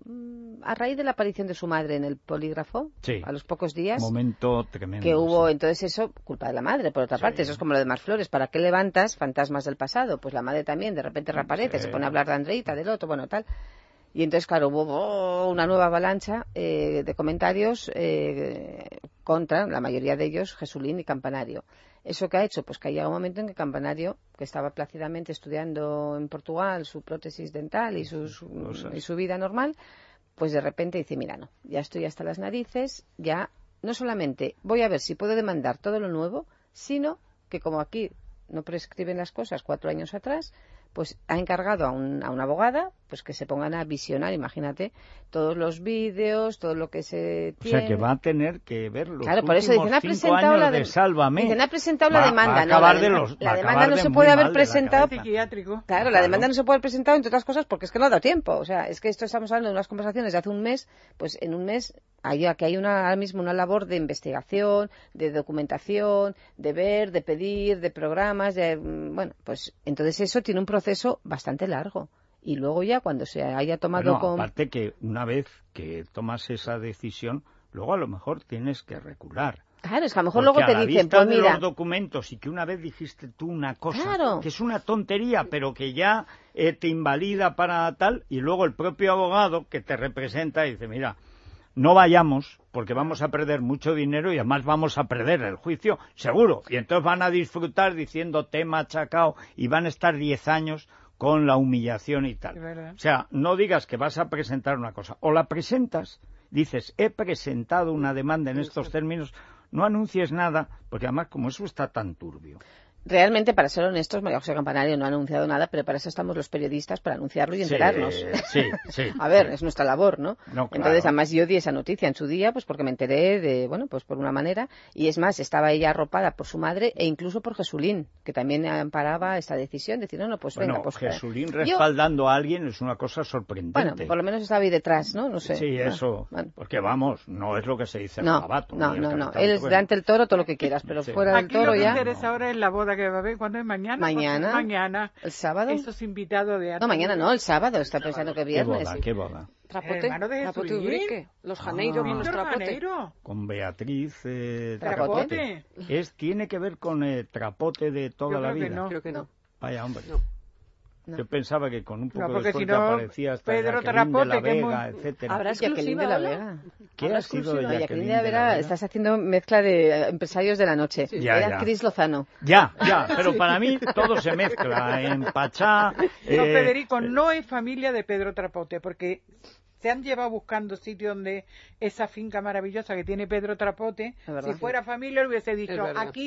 Speaker 6: mm, a raíz de la aparición de su madre en el polígrafo,
Speaker 4: Sí.
Speaker 6: a los pocos días,
Speaker 4: Momento tremendo.
Speaker 6: que hubo
Speaker 4: sí.
Speaker 6: entonces eso, culpa de la madre, por otra
Speaker 4: Sí.
Speaker 6: parte. Eso es como lo de Mar Flores. ¿Para qué levantas fantasmas del pasado? Pues la madre también de repente reaparece,
Speaker 4: Sí.
Speaker 6: se pone a hablar de Andreita, del otro, bueno, tal. Y entonces, claro, hubo oh, una nueva avalancha eh, de comentarios eh, contra, la mayoría de ellos, Jesulín y Campanario. ¿Eso qué ha hecho? Pues que ha llegado un momento en que Campanario, que estaba plácidamente estudiando en Portugal su prótesis dental y, sus,
Speaker 4: Cosas.
Speaker 6: y su vida normal, pues de repente dice, mira, no, ya estoy hasta las narices, ya no solamente voy a ver si puedo demandar todo lo nuevo, sino que como aquí no prescriben las cosas cuatro años atrás, pues ha encargado a, un, a una abogada pues que se pongan a visionar, imagínate, todos los vídeos, todo lo que se
Speaker 4: O
Speaker 6: tiene.
Speaker 4: sea, que va a tener que ver los
Speaker 6: Claro, por eso
Speaker 4: últimos
Speaker 6: dicen, ha
Speaker 4: cinco
Speaker 6: presentado
Speaker 4: años
Speaker 6: la
Speaker 4: de
Speaker 6: de-
Speaker 4: Sálvame.
Speaker 6: Dicen, ha presentado
Speaker 4: Va-
Speaker 6: la demanda.
Speaker 4: va a
Speaker 6: no,
Speaker 4: acabar
Speaker 6: la,
Speaker 4: de
Speaker 6: dema-
Speaker 4: los- va
Speaker 6: la
Speaker 4: a
Speaker 6: demanda
Speaker 4: acabar
Speaker 6: no
Speaker 4: de
Speaker 6: se
Speaker 4: muy
Speaker 6: puede
Speaker 4: mal
Speaker 6: haber
Speaker 4: de la
Speaker 6: presentado.
Speaker 4: cabeza.
Speaker 7: Psiquiátrico.
Speaker 6: Claro, la
Speaker 4: Claro.
Speaker 6: demanda no se puede haber presentado, entre otras cosas, porque es que no ha dado tiempo. O sea, es que esto estamos hablando de unas conversaciones de hace un mes, pues en un mes hay, aquí hay una, ahora mismo una labor de investigación, de documentación, de ver, de pedir, de programas, de, mm, bueno, pues entonces eso tiene un proceso bastante largo. Y luego ya cuando se haya tomado
Speaker 4: Bueno,
Speaker 6: con...
Speaker 4: aparte que una vez que tomas esa decisión, luego a lo mejor tienes que recular.
Speaker 6: Claro, es que a lo mejor
Speaker 4: Porque
Speaker 6: luego te
Speaker 4: a la
Speaker 6: dicen,
Speaker 4: vista
Speaker 6: pues
Speaker 4: de
Speaker 6: mira,
Speaker 4: los documentos y que una vez dijiste tú una cosa
Speaker 6: Claro.
Speaker 4: que es una tontería, pero que ya eh, te invalida para tal, y luego el propio abogado que te representa dice, mira, no vayamos porque vamos a perder mucho dinero y además vamos a perder el juicio, seguro. Y entonces van a disfrutar diciendo te he machacado y van a estar diez años con la humillación y tal.
Speaker 7: Es verdad.
Speaker 4: O sea, no digas que vas a presentar una cosa. O la presentas, dices, he presentado una demanda en estos términos, no anuncies nada, porque además como eso está tan turbio.
Speaker 6: realmente, para ser honestos, María José Campanario no ha anunciado nada, pero para eso estamos los periodistas, para anunciarlo y enterarnos.
Speaker 4: Sí, sí.
Speaker 6: A ver,
Speaker 4: sí.
Speaker 6: es nuestra labor, ¿no?
Speaker 4: No, claro.
Speaker 6: Entonces, además yo di esa noticia en su día, pues porque me enteré de, bueno, pues por una manera, y es más, estaba ella arropada por su madre e incluso por Jesulín, que también amparaba esta decisión, decir, no, no, pues
Speaker 4: Bueno,
Speaker 6: venga, pues...
Speaker 4: Jesulín
Speaker 6: yo-
Speaker 4: respaldando a alguien es una cosa sorprendente.
Speaker 6: Bueno, por lo menos estaba ahí detrás, ¿no? No sé.
Speaker 4: Sí,
Speaker 6: Bueno,
Speaker 4: eso.
Speaker 6: bueno.
Speaker 4: Porque vamos, no es lo que se dice
Speaker 6: No,
Speaker 4: Garabato,
Speaker 6: no,
Speaker 4: ni el
Speaker 6: no, no.
Speaker 4: Capitán
Speaker 6: Él es
Speaker 4: Trueno.
Speaker 6: delante del toro todo lo que quieras, pero
Speaker 4: Sí.
Speaker 6: fuera del
Speaker 7: Aquí
Speaker 6: toro
Speaker 7: lo que
Speaker 6: ya...
Speaker 7: interesa ahora es la boda que va a haber. ¿Cuándo es mañana?
Speaker 6: Mañana.
Speaker 7: Mañana.
Speaker 6: ¿El sábado?
Speaker 7: Esos invitados de arte.
Speaker 6: No, mañana no, el sábado. Está pensando que
Speaker 4: ¿Qué
Speaker 6: viernes.
Speaker 4: boda? ¿Qué boda?
Speaker 5: Trapote,
Speaker 7: Hermano de
Speaker 5: Trapote
Speaker 7: Jesulín.
Speaker 5: Ubrique. Los Janeiro con los
Speaker 7: Víctor
Speaker 5: Trapote.
Speaker 7: Janeiro.
Speaker 4: Con Beatriz eh,
Speaker 6: Trapote.
Speaker 4: Trapote. Es, ¿Tiene que ver con el Trapote de toda
Speaker 7: Yo
Speaker 4: la
Speaker 7: creo que
Speaker 4: vida?
Speaker 7: no.
Speaker 5: Creo que no.
Speaker 4: Vaya, hombre.
Speaker 5: No.
Speaker 6: No.
Speaker 4: Yo pensaba que con un poco
Speaker 7: No,
Speaker 4: de
Speaker 7: porque
Speaker 4: suerte
Speaker 7: si no,
Speaker 4: aparecía hasta
Speaker 7: Pedro
Speaker 4: Jacqueline de la
Speaker 7: Trapote, que es
Speaker 4: Vega,
Speaker 7: muy-
Speaker 4: etcétera.
Speaker 5: Habrá
Speaker 6: Jacqueline
Speaker 5: exclusiva
Speaker 6: de la
Speaker 5: hola?
Speaker 6: Vega.
Speaker 4: ¿Qué
Speaker 5: habrá
Speaker 4: ha sido de
Speaker 5: exclusiva.
Speaker 6: Jacqueline
Speaker 4: Jacqueline
Speaker 6: de la Vega,
Speaker 4: Vega?
Speaker 6: estás haciendo mezcla de eh, empresarios de la noche.
Speaker 4: Ya,
Speaker 6: Era
Speaker 4: ya.
Speaker 6: Cris Lozano.
Speaker 4: Ya, ya, pero para mí todo se mezcla en Pachá.
Speaker 7: No,
Speaker 4: eh,
Speaker 7: Federico, no es familia de Pedro Trapote, porque se han llevado buscando sitio donde esa finca maravillosa que tiene Pedro Trapote,
Speaker 6: Es verdad.
Speaker 7: si fuera familia le hubiese
Speaker 5: Es
Speaker 7: dicho,
Speaker 5: verdad.
Speaker 7: aquí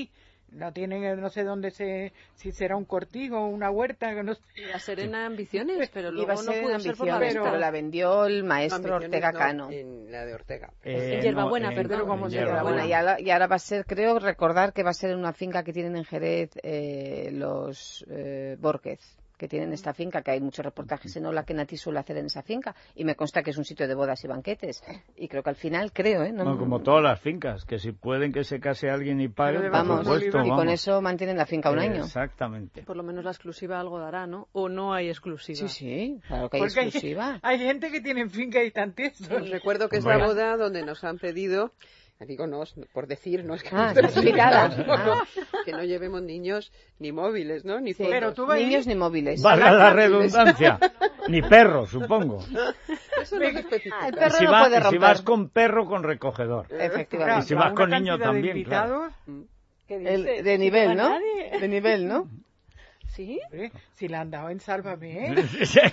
Speaker 7: no tienen, no sé dónde se, si será un cortijo o una huerta, no sé.
Speaker 5: Iba a ser en Ambiciones, pero luego
Speaker 6: Iba a
Speaker 5: no
Speaker 6: ser
Speaker 5: pudo
Speaker 6: en
Speaker 5: ser por la
Speaker 6: Ambiciones,
Speaker 5: venta.
Speaker 6: pero la vendió el maestro
Speaker 8: Ambiciones
Speaker 6: Ortega
Speaker 8: no,
Speaker 6: Cano.
Speaker 8: en la de Ortega.
Speaker 4: Eh,
Speaker 5: En Hierbabuena,
Speaker 4: no,
Speaker 5: perdón.
Speaker 4: en
Speaker 7: ¿Cómo se
Speaker 4: Hierbabuena.
Speaker 7: llama?
Speaker 6: Bueno, y ahora, y ahora va a ser, creo recordar que va a ser en una finca que tienen en Jerez eh, los eh, Bórquez, que tienen esta finca, que hay muchos reportajes en Hola que Nati suele hacer en esa finca, y me consta que es un sitio de bodas y banquetes, y creo que al final, creo, ¿eh? No,
Speaker 4: No, como todas las fincas, que si pueden que se case alguien y pague,
Speaker 7: Pero
Speaker 4: por
Speaker 6: vamos,
Speaker 4: supuesto,
Speaker 6: y con
Speaker 4: vamos.
Speaker 6: eso mantienen la finca un año.
Speaker 4: Exactamente.
Speaker 5: Por lo menos la exclusiva algo dará, ¿no? O no hay exclusiva.
Speaker 6: Sí, sí, claro que hay
Speaker 7: Porque hay,
Speaker 6: exclusiva.
Speaker 7: hay gente que tiene finca y tan tiesos.
Speaker 8: Os recuerdo que es
Speaker 4: Bueno.
Speaker 8: la boda donde nos han pedido, digo no, por decir, no es que
Speaker 6: Ah,
Speaker 8: estemos
Speaker 6: estás invitada.
Speaker 8: invitados, no, no,
Speaker 6: Ah.
Speaker 8: que no llevemos niños ni móviles, ¿no? Ni
Speaker 6: Sí,
Speaker 8: fotos.
Speaker 7: Pero tú vas a ir-
Speaker 6: niños ni móviles.
Speaker 4: Valga la redundancia. Ni perro, supongo.
Speaker 8: Eso no se especifica.
Speaker 6: Ah, el
Speaker 4: Y
Speaker 6: perro
Speaker 4: si,
Speaker 6: no
Speaker 4: va-
Speaker 6: puede
Speaker 4: y si
Speaker 6: romper.
Speaker 4: vas con perro, con recogedor.
Speaker 6: Efectivamente.
Speaker 4: Y si
Speaker 7: Claro,
Speaker 4: vas con
Speaker 7: una
Speaker 4: niño
Speaker 7: cantidad de
Speaker 4: también,
Speaker 7: invitados,
Speaker 5: ¿Qué
Speaker 6: El-
Speaker 5: dices?
Speaker 6: de
Speaker 5: ¿Que
Speaker 6: nivel,
Speaker 5: va
Speaker 6: ¿no?
Speaker 5: nadie?
Speaker 6: De nivel, ¿no?
Speaker 5: ¿Sí?
Speaker 7: hombre, si la han dado en Sálvame, ¿eh?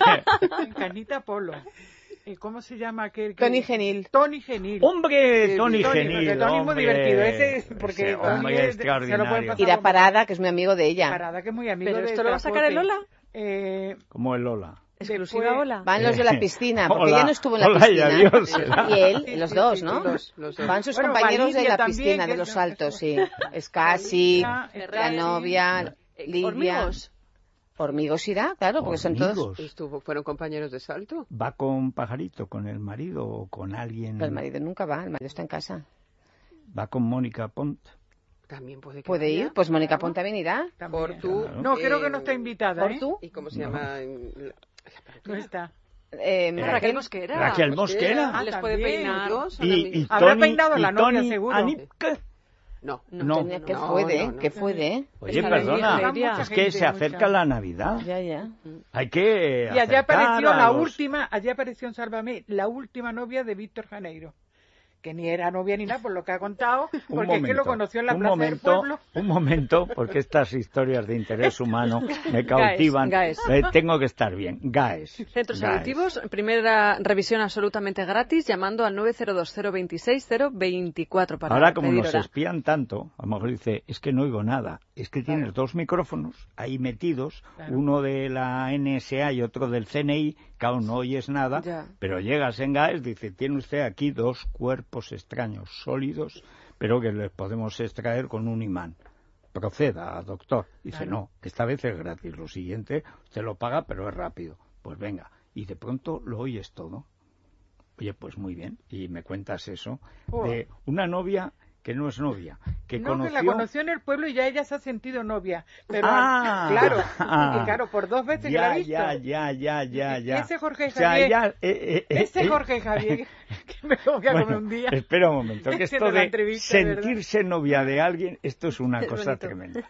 Speaker 7: En Canita Polo. ¿Y cómo se llama aquel? que-
Speaker 6: Tony Genil.
Speaker 7: Tony Genil.
Speaker 4: Hombre, Tony
Speaker 7: Tony,
Speaker 4: Genil,
Speaker 7: porque Tony es muy
Speaker 4: hombre.
Speaker 7: divertido. Ese es porque
Speaker 4: Ese
Speaker 7: Tony
Speaker 4: hombre
Speaker 7: es- se lo
Speaker 4: extraordinario.
Speaker 7: pueden pasar
Speaker 6: Irá
Speaker 7: como-
Speaker 6: Parada, que es muy amigo de ella.
Speaker 7: Parada, que es muy amigo
Speaker 5: ¿Pero
Speaker 7: de
Speaker 5: esto lo va a sacar el
Speaker 7: Trapote.
Speaker 5: Lola?
Speaker 7: Eh,
Speaker 4: Como el Lola.
Speaker 5: ¿Exclusiva
Speaker 7: Después-
Speaker 5: Ola?
Speaker 6: Van los de la piscina, porque
Speaker 4: Hola,
Speaker 6: ella no estuvo en la
Speaker 4: hola y
Speaker 6: piscina.
Speaker 4: adiós, será.
Speaker 6: Y él,
Speaker 7: Sí,
Speaker 6: los
Speaker 7: sí,
Speaker 6: dos,
Speaker 7: sí,
Speaker 6: ¿no?
Speaker 8: los- los dos.
Speaker 6: Van sus
Speaker 7: Bueno,
Speaker 6: compañeros de
Speaker 7: Validia
Speaker 6: la
Speaker 7: también,
Speaker 6: piscina,
Speaker 7: que
Speaker 6: de los
Speaker 7: no-
Speaker 6: saltos, sí. Escasi,
Speaker 7: Validia,
Speaker 6: la novia,
Speaker 5: Eh,
Speaker 6: Lidia.
Speaker 5: ¿Hormigos?
Speaker 6: Hormigos irá, claro, porque son todos...
Speaker 4: Hormigos.
Speaker 8: Estuvo, fueron compañeros de salto.
Speaker 4: ¿Va con Pajarito, con el marido o con alguien?
Speaker 6: Pero el marido nunca va, el marido está en casa.
Speaker 4: ¿Va con Mónica Pont?
Speaker 8: También puede que
Speaker 6: ¿Puede
Speaker 8: vaya.
Speaker 6: ir? Pues Mónica Ponte también irá.
Speaker 7: también.
Speaker 8: Por tú.
Speaker 7: No, creo que
Speaker 8: eh,
Speaker 7: no está invitada,
Speaker 6: ¿Por
Speaker 7: ¿eh?
Speaker 6: tú?
Speaker 8: ¿Y cómo se llama? en la- la
Speaker 7: No
Speaker 8: peluquera?
Speaker 7: está.
Speaker 6: Eh,
Speaker 5: Raquel
Speaker 6: Raquel,
Speaker 5: Mosquera.
Speaker 4: Raquel Mosquera.
Speaker 7: Ah,
Speaker 5: Les puede
Speaker 7: también.
Speaker 5: peinar.
Speaker 8: Dos son
Speaker 4: Y,
Speaker 8: amigos.
Speaker 4: y
Speaker 7: Habrá
Speaker 4: Tony,
Speaker 7: peinado
Speaker 4: y
Speaker 7: la novia,
Speaker 4: Tony
Speaker 7: seguro.
Speaker 4: Anipke.
Speaker 8: No.
Speaker 4: No.
Speaker 5: no,
Speaker 6: ¿qué
Speaker 8: no,
Speaker 6: fue de?
Speaker 8: no, no.
Speaker 6: ¿Qué fue de?
Speaker 4: Oye,
Speaker 5: Está la
Speaker 4: perdona,
Speaker 5: vieja
Speaker 4: es que
Speaker 7: gente,
Speaker 4: se acerca
Speaker 7: mucha.
Speaker 4: la Navidad.
Speaker 6: Ya, ya.
Speaker 4: Hay que
Speaker 7: Y allá
Speaker 4: acercar
Speaker 7: apareció
Speaker 4: a
Speaker 7: la
Speaker 4: los-
Speaker 7: última, allá apareció en Sálvame, la última novia de Víctor Janeiro. Que ni era novia ni nada, por lo que ha contado,
Speaker 4: Un
Speaker 7: porque es que lo
Speaker 4: momento,
Speaker 7: conoció en la
Speaker 4: un
Speaker 7: Plaza
Speaker 4: momento,
Speaker 7: del Pueblo.
Speaker 4: Un momento, porque estas historias de interés humano me cautivan.
Speaker 5: Gaes.
Speaker 4: Eh, tengo que estar bien. Gaes.
Speaker 5: Centros
Speaker 4: Gaes.
Speaker 5: auditivos, primera revisión absolutamente gratis, llamando al nueve cero dos cero dos seis cero dos cuatro para
Speaker 4: Ahora, como
Speaker 5: pedir
Speaker 4: nos
Speaker 5: hora.
Speaker 4: espían tanto, a lo mejor dice, es que no oigo nada. Es que tienes dos micrófonos ahí metidos,
Speaker 7: Claro.
Speaker 4: uno de la N S A y otro del C N I, que aún no oyes nada,
Speaker 5: Ya.
Speaker 4: pero llegas en Gaes, dice, tiene usted aquí dos cuerpos extraños, sólidos, pero que les podemos extraer con un imán. Proceda, doctor. Dice,
Speaker 7: Claro.
Speaker 4: no, esta vez es gratis, lo siguiente usted lo paga, pero es rápido. Pues venga, y de pronto lo oyes todo. Oye, pues muy bien, y me cuentas eso,
Speaker 7: Oh.
Speaker 4: de una novia que no es novia, que
Speaker 7: no,
Speaker 4: conoció...
Speaker 7: que la conoció en el pueblo y ya ella se ha sentido novia. Pero,
Speaker 4: Ah,
Speaker 7: claro,
Speaker 4: ah.
Speaker 7: y claro, por dos veces que la
Speaker 4: ya,
Speaker 7: ha visto.
Speaker 4: ya, ya, ya, ya,
Speaker 7: Y
Speaker 4: ya.
Speaker 7: ese Jorge
Speaker 4: O sea,
Speaker 7: Javier,
Speaker 4: ya, eh, eh, eh,
Speaker 7: ese
Speaker 4: eh,
Speaker 7: Jorge Javier, que me lo voy a
Speaker 4: bueno,
Speaker 7: comer un día.
Speaker 4: espera un momento, que
Speaker 7: Haciendo
Speaker 4: esto
Speaker 7: la
Speaker 4: de
Speaker 7: entrevista, ¿verdad?
Speaker 4: sentirse novia de alguien, esto es una
Speaker 5: Es
Speaker 4: cosa
Speaker 5: bonito.
Speaker 4: tremenda.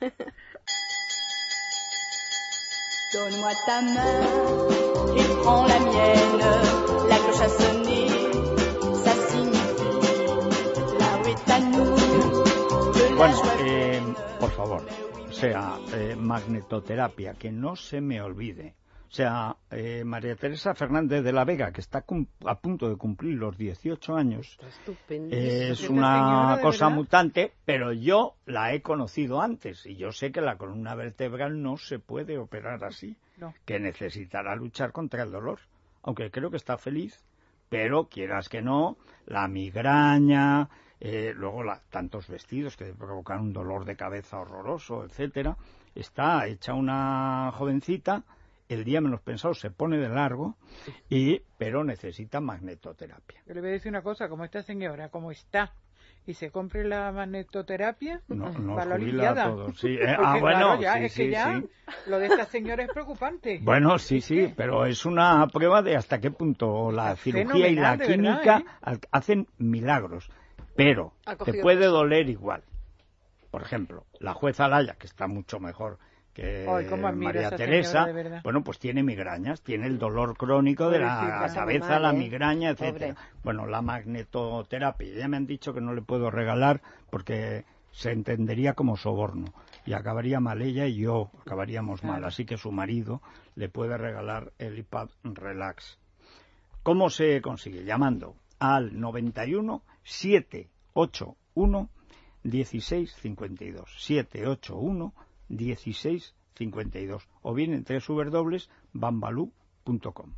Speaker 1: Donne-moi ta main et prends la mienne. La cloche a sonné, ça signifie la rue est à nous. De la
Speaker 4: Bueno,
Speaker 1: joie
Speaker 4: eh, por favor, o sea, eh, magnetoterapia, que no se me olvide. O sea, eh, María Teresa Fernández de la Vega, que está cum- a punto de cumplir los dieciocho años,
Speaker 8: Estupendo.
Speaker 4: es
Speaker 7: Esta
Speaker 4: una
Speaker 7: señora, ¿de
Speaker 4: cosa
Speaker 7: verdad?
Speaker 4: mutante, pero yo la he conocido antes y yo sé que la columna vertebral no se puede operar así,
Speaker 7: No.
Speaker 4: que necesitará luchar contra el dolor, aunque creo que está feliz, pero quieras que no, la migraña, eh, luego la, tantos vestidos que provocan un dolor de cabeza horroroso, etcétera, está hecha una jovencita, el día menos pensado se pone de largo, y pero necesita magnetoterapia.
Speaker 7: Yo le voy a decir una cosa, como esta señora, como está, y se compre la magnetoterapia,
Speaker 4: No, nos
Speaker 7: va la
Speaker 4: jubila a
Speaker 7: limpiada.
Speaker 4: todos, sí. Eh,
Speaker 7: Porque,
Speaker 4: ah, bueno,
Speaker 7: claro, ya,
Speaker 4: sí,
Speaker 7: es que
Speaker 4: sí,
Speaker 7: ya
Speaker 4: sí.
Speaker 7: lo de esta señora es preocupante.
Speaker 4: Bueno, sí, sí, pero es una prueba de hasta qué punto la
Speaker 7: Está
Speaker 4: cirugía y la
Speaker 7: fenomenal, de verdad,
Speaker 4: química
Speaker 7: ¿eh?
Speaker 4: ha- hacen milagros, pero
Speaker 5: Ha
Speaker 4: te
Speaker 5: cogido
Speaker 4: puede
Speaker 5: peso.
Speaker 4: doler igual. Por ejemplo, la jueza Laya, que está mucho mejor que
Speaker 7: Ay, cómo admiro a
Speaker 4: María
Speaker 7: esa
Speaker 4: Teresa,
Speaker 7: señora, de verdad.
Speaker 4: bueno, pues tiene migrañas, tiene el dolor crónico de la
Speaker 7: Pobrecita.
Speaker 4: cabeza,
Speaker 6: Mal,
Speaker 4: la
Speaker 6: ¿eh?
Speaker 4: migraña, etcétera.
Speaker 6: Pobre.
Speaker 4: Bueno, la magnetoterapia, ya me han dicho que no le puedo regalar porque se entendería como soborno y acabaría mal ella y yo acabaríamos mal, así que su marido le puede regalar el iPad Relax. ¿Cómo se consigue? Llamando al noventa y uno, setecientos ochenta y uno, dieciséis cincuenta y dos. siete ocho uno dieciséis cincuenta y dos. O bien en doble u doble u doble u punto bambalú punto com.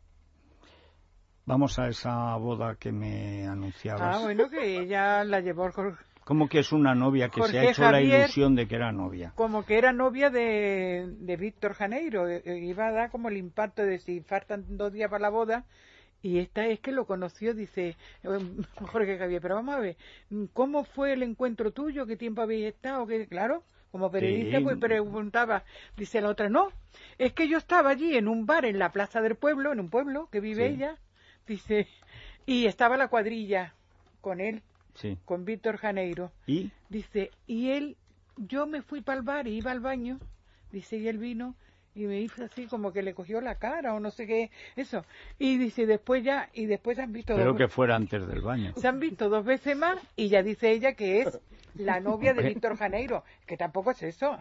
Speaker 4: Vamos a esa boda que me anunciabas.
Speaker 7: Ah, bueno, que ella la llevó con...
Speaker 4: ¿Cómo que es una novia que
Speaker 7: Jorge
Speaker 4: se ha hecho
Speaker 7: Javier,
Speaker 4: la ilusión de que era novia?
Speaker 7: Como que era novia de, de Víctor Janeiro. Eh, Iba a dar como el impacto de si faltan dos días para la boda. Y esta es que lo conoció, dice eh, Jorge Javier. Pero vamos a ver, ¿cómo fue el encuentro tuyo? ¿Qué tiempo habéis estado? ¿Qué? Claro, como periodista,
Speaker 4: Sí.
Speaker 7: pues preguntaba. Dice la otra, no, es que yo estaba allí en un bar en la plaza del pueblo, en un pueblo que vive
Speaker 4: Sí.
Speaker 7: ella. Dice, y estaba la cuadrilla con él.
Speaker 4: Sí.
Speaker 7: Con Víctor Janeiro.
Speaker 4: ¿Y?
Speaker 7: Dice, y él, yo me fui para el bar y iba al baño, dice, y él vino y me hizo así como que le cogió la cara o no sé qué, eso. Y dice, después ya, y después se han visto
Speaker 4: Espero
Speaker 7: dos,
Speaker 4: que fuera antes del baño.
Speaker 7: se han visto dos veces más y ya dice ella que es la novia de
Speaker 4: Hombre.
Speaker 7: Víctor Janeiro, que tampoco es eso.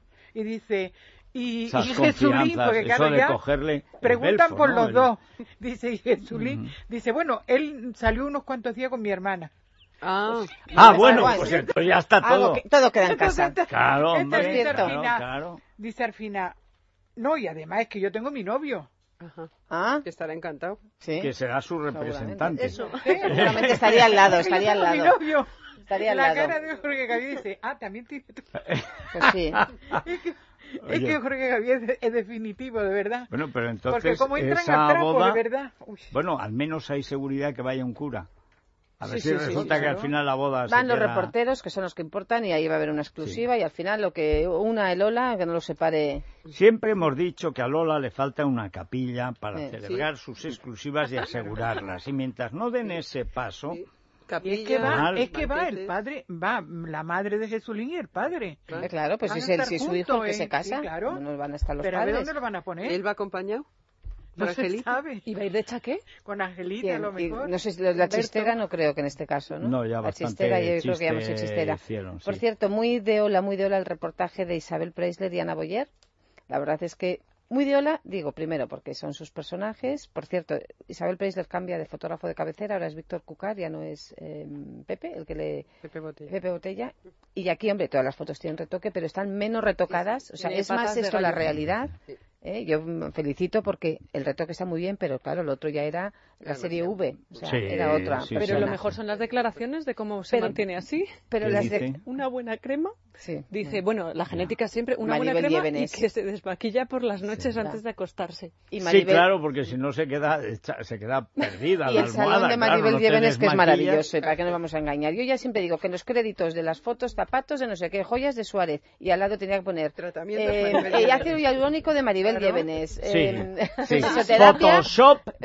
Speaker 7: Y dice, y,
Speaker 4: Esas
Speaker 7: y Jesulín,
Speaker 4: confianzas,
Speaker 7: porque
Speaker 4: eso
Speaker 7: claro
Speaker 4: de
Speaker 7: ya
Speaker 4: cogerle el
Speaker 7: preguntan
Speaker 4: belfo,
Speaker 7: por
Speaker 4: ¿no?
Speaker 7: los
Speaker 4: El-
Speaker 7: dos. Dice, y Jesulín,
Speaker 4: Ujú.
Speaker 7: dice, bueno, él salió unos cuantos días con mi hermana.
Speaker 8: Ah,
Speaker 4: Ah, bueno,
Speaker 6: Bueno,
Speaker 4: pues entonces ya está
Speaker 6: Algo
Speaker 4: todo.
Speaker 6: que- todo queda en casa.
Speaker 4: Claro,
Speaker 7: Esto
Speaker 4: hombre,
Speaker 6: es cierto.
Speaker 4: claro,
Speaker 7: Arfina.
Speaker 4: claro.
Speaker 7: Dice Arfina, no, y además es que yo tengo mi novio.
Speaker 8: ajá.
Speaker 6: Ah,
Speaker 8: Que estará encantado.
Speaker 6: sí.
Speaker 4: Que será su representante.
Speaker 6: Eso. Seguramente estaría al lado,
Speaker 7: Yo
Speaker 6: estaría al
Speaker 7: tengo mi
Speaker 6: lado.
Speaker 7: novio.
Speaker 6: Estaría al
Speaker 7: La
Speaker 6: lado.
Speaker 7: cara de Jorge Javier dice, ah, también tiene tu...
Speaker 6: Pues sí.
Speaker 7: Es que, es
Speaker 4: Oye.
Speaker 7: que Jorge Javier es, es definitivo, de verdad.
Speaker 4: Bueno, pero
Speaker 7: Porque
Speaker 4: entonces
Speaker 7: como entran
Speaker 4: esa
Speaker 7: al trapo,
Speaker 4: boda,
Speaker 7: de verdad. Uy.
Speaker 4: bueno, al menos hay seguridad que vaya un cura. A ver
Speaker 7: Sí,
Speaker 4: si
Speaker 7: sí, sí,
Speaker 4: resulta
Speaker 7: sí,
Speaker 4: que al
Speaker 7: claro.
Speaker 4: final la boda se
Speaker 6: Van los
Speaker 4: queda-
Speaker 6: reporteros, que son los que importan, y ahí va a haber una exclusiva, y al final lo que una el Ola, que no lo separe.
Speaker 4: Siempre hemos dicho que a Lola le falta una capilla para
Speaker 6: Sí.
Speaker 4: celebrar sus exclusivas y asegurarlas. Y mientras no den ese paso,
Speaker 8: Sí.
Speaker 7: Y es
Speaker 8: Capilla,
Speaker 7: que va,
Speaker 4: Mal.
Speaker 7: es que va el
Speaker 8: banquetes.
Speaker 7: padre, va la madre de Jesulín y el padre.
Speaker 8: Claro.
Speaker 6: Eh, Claro, pues
Speaker 7: Van
Speaker 6: es,
Speaker 7: a
Speaker 6: el,
Speaker 7: estar
Speaker 6: si es su
Speaker 7: juntos,
Speaker 6: hijo el que
Speaker 7: ¿eh?
Speaker 6: se casa,
Speaker 7: Sí, claro.
Speaker 6: no van a estar los
Speaker 7: Pero a ver
Speaker 6: padres.
Speaker 7: dónde lo van a poner.
Speaker 8: ¿Él va acompañado?
Speaker 7: No
Speaker 8: ¿Por
Speaker 7: se
Speaker 8: Angelita?
Speaker 7: sabe.
Speaker 5: ¿Y va a ir de chaqué?
Speaker 7: Con Angelita,
Speaker 6: ¿Quién?
Speaker 7: a lo
Speaker 6: Y
Speaker 7: mejor.
Speaker 6: no sé si la
Speaker 7: Humberto.
Speaker 6: chistera no creo que en este caso, ¿no?
Speaker 4: no, ya
Speaker 6: la
Speaker 4: bastante
Speaker 6: chistera, yo creo que ya hemos
Speaker 4: chiste
Speaker 6: hecho chistera.
Speaker 4: hicieron,
Speaker 6: Por
Speaker 4: sí.
Speaker 6: cierto, muy de ola, muy de ola el reportaje de Isabel Preisler y Ana Boyer. La verdad es que muy de ola, digo, primero porque son sus personajes. Por cierto, Isabel Preisler cambia de fotógrafo de cabecera, ahora es Víctor Cucar, ya no es eh, Pepe, el que le...
Speaker 8: Pepe Botella.
Speaker 6: Pepe Botella. Y aquí, hombre, todas las fotos tienen retoque, pero están menos retocadas. O sea,
Speaker 5: Tiene
Speaker 6: es más
Speaker 5: patas de
Speaker 6: esto la
Speaker 5: gallo.
Speaker 6: realidad.
Speaker 8: Sí.
Speaker 6: ¿eh? Yo me felicito porque el retoque está muy bien, pero claro, lo otro ya era la
Speaker 8: Claro,
Speaker 6: serie
Speaker 8: sí.
Speaker 6: V. O sea,
Speaker 4: Sí,
Speaker 6: era otra.
Speaker 4: sí,
Speaker 5: Pero
Speaker 6: persona.
Speaker 5: lo mejor son las declaraciones de cómo se
Speaker 6: Pero-
Speaker 5: mantiene así.
Speaker 6: Pero
Speaker 4: ¿Qué
Speaker 6: las
Speaker 4: dice?
Speaker 6: de...
Speaker 5: Una buena crema.
Speaker 6: Sí.
Speaker 5: Dice, bueno, la genética siempre, una
Speaker 6: Maribel
Speaker 5: buena crema
Speaker 6: Llévenes.
Speaker 5: y que se desmaquilla por las noches
Speaker 6: Sí.
Speaker 5: antes de acostarse.
Speaker 6: Y
Speaker 4: Sí,
Speaker 6: Maribel-
Speaker 4: claro, porque si no se queda hecha- se queda perdida
Speaker 6: Y
Speaker 4: la
Speaker 6: el
Speaker 4: almohada.
Speaker 6: salón de
Speaker 4: claro,
Speaker 6: Maribel
Speaker 4: no te
Speaker 6: Llévenes, que es
Speaker 4: desmaquillas.
Speaker 6: maravilloso, y para qué nos vamos a engañar. Yo ya siempre digo que en los créditos de las fotos, zapatos de no sé qué, joyas de Suárez, y al lado tenía que poner
Speaker 8: Tratamiento
Speaker 6: eh,
Speaker 8: Maribel
Speaker 6: eh,
Speaker 8: Llévenes.
Speaker 6: ácido hialurónico de Maribel
Speaker 8: Claro.
Speaker 6: Llévenes,
Speaker 4: Sí,
Speaker 6: eh,
Speaker 4: sí.
Speaker 6: fisioterapia,
Speaker 4: Photoshop,
Speaker 8: Sí,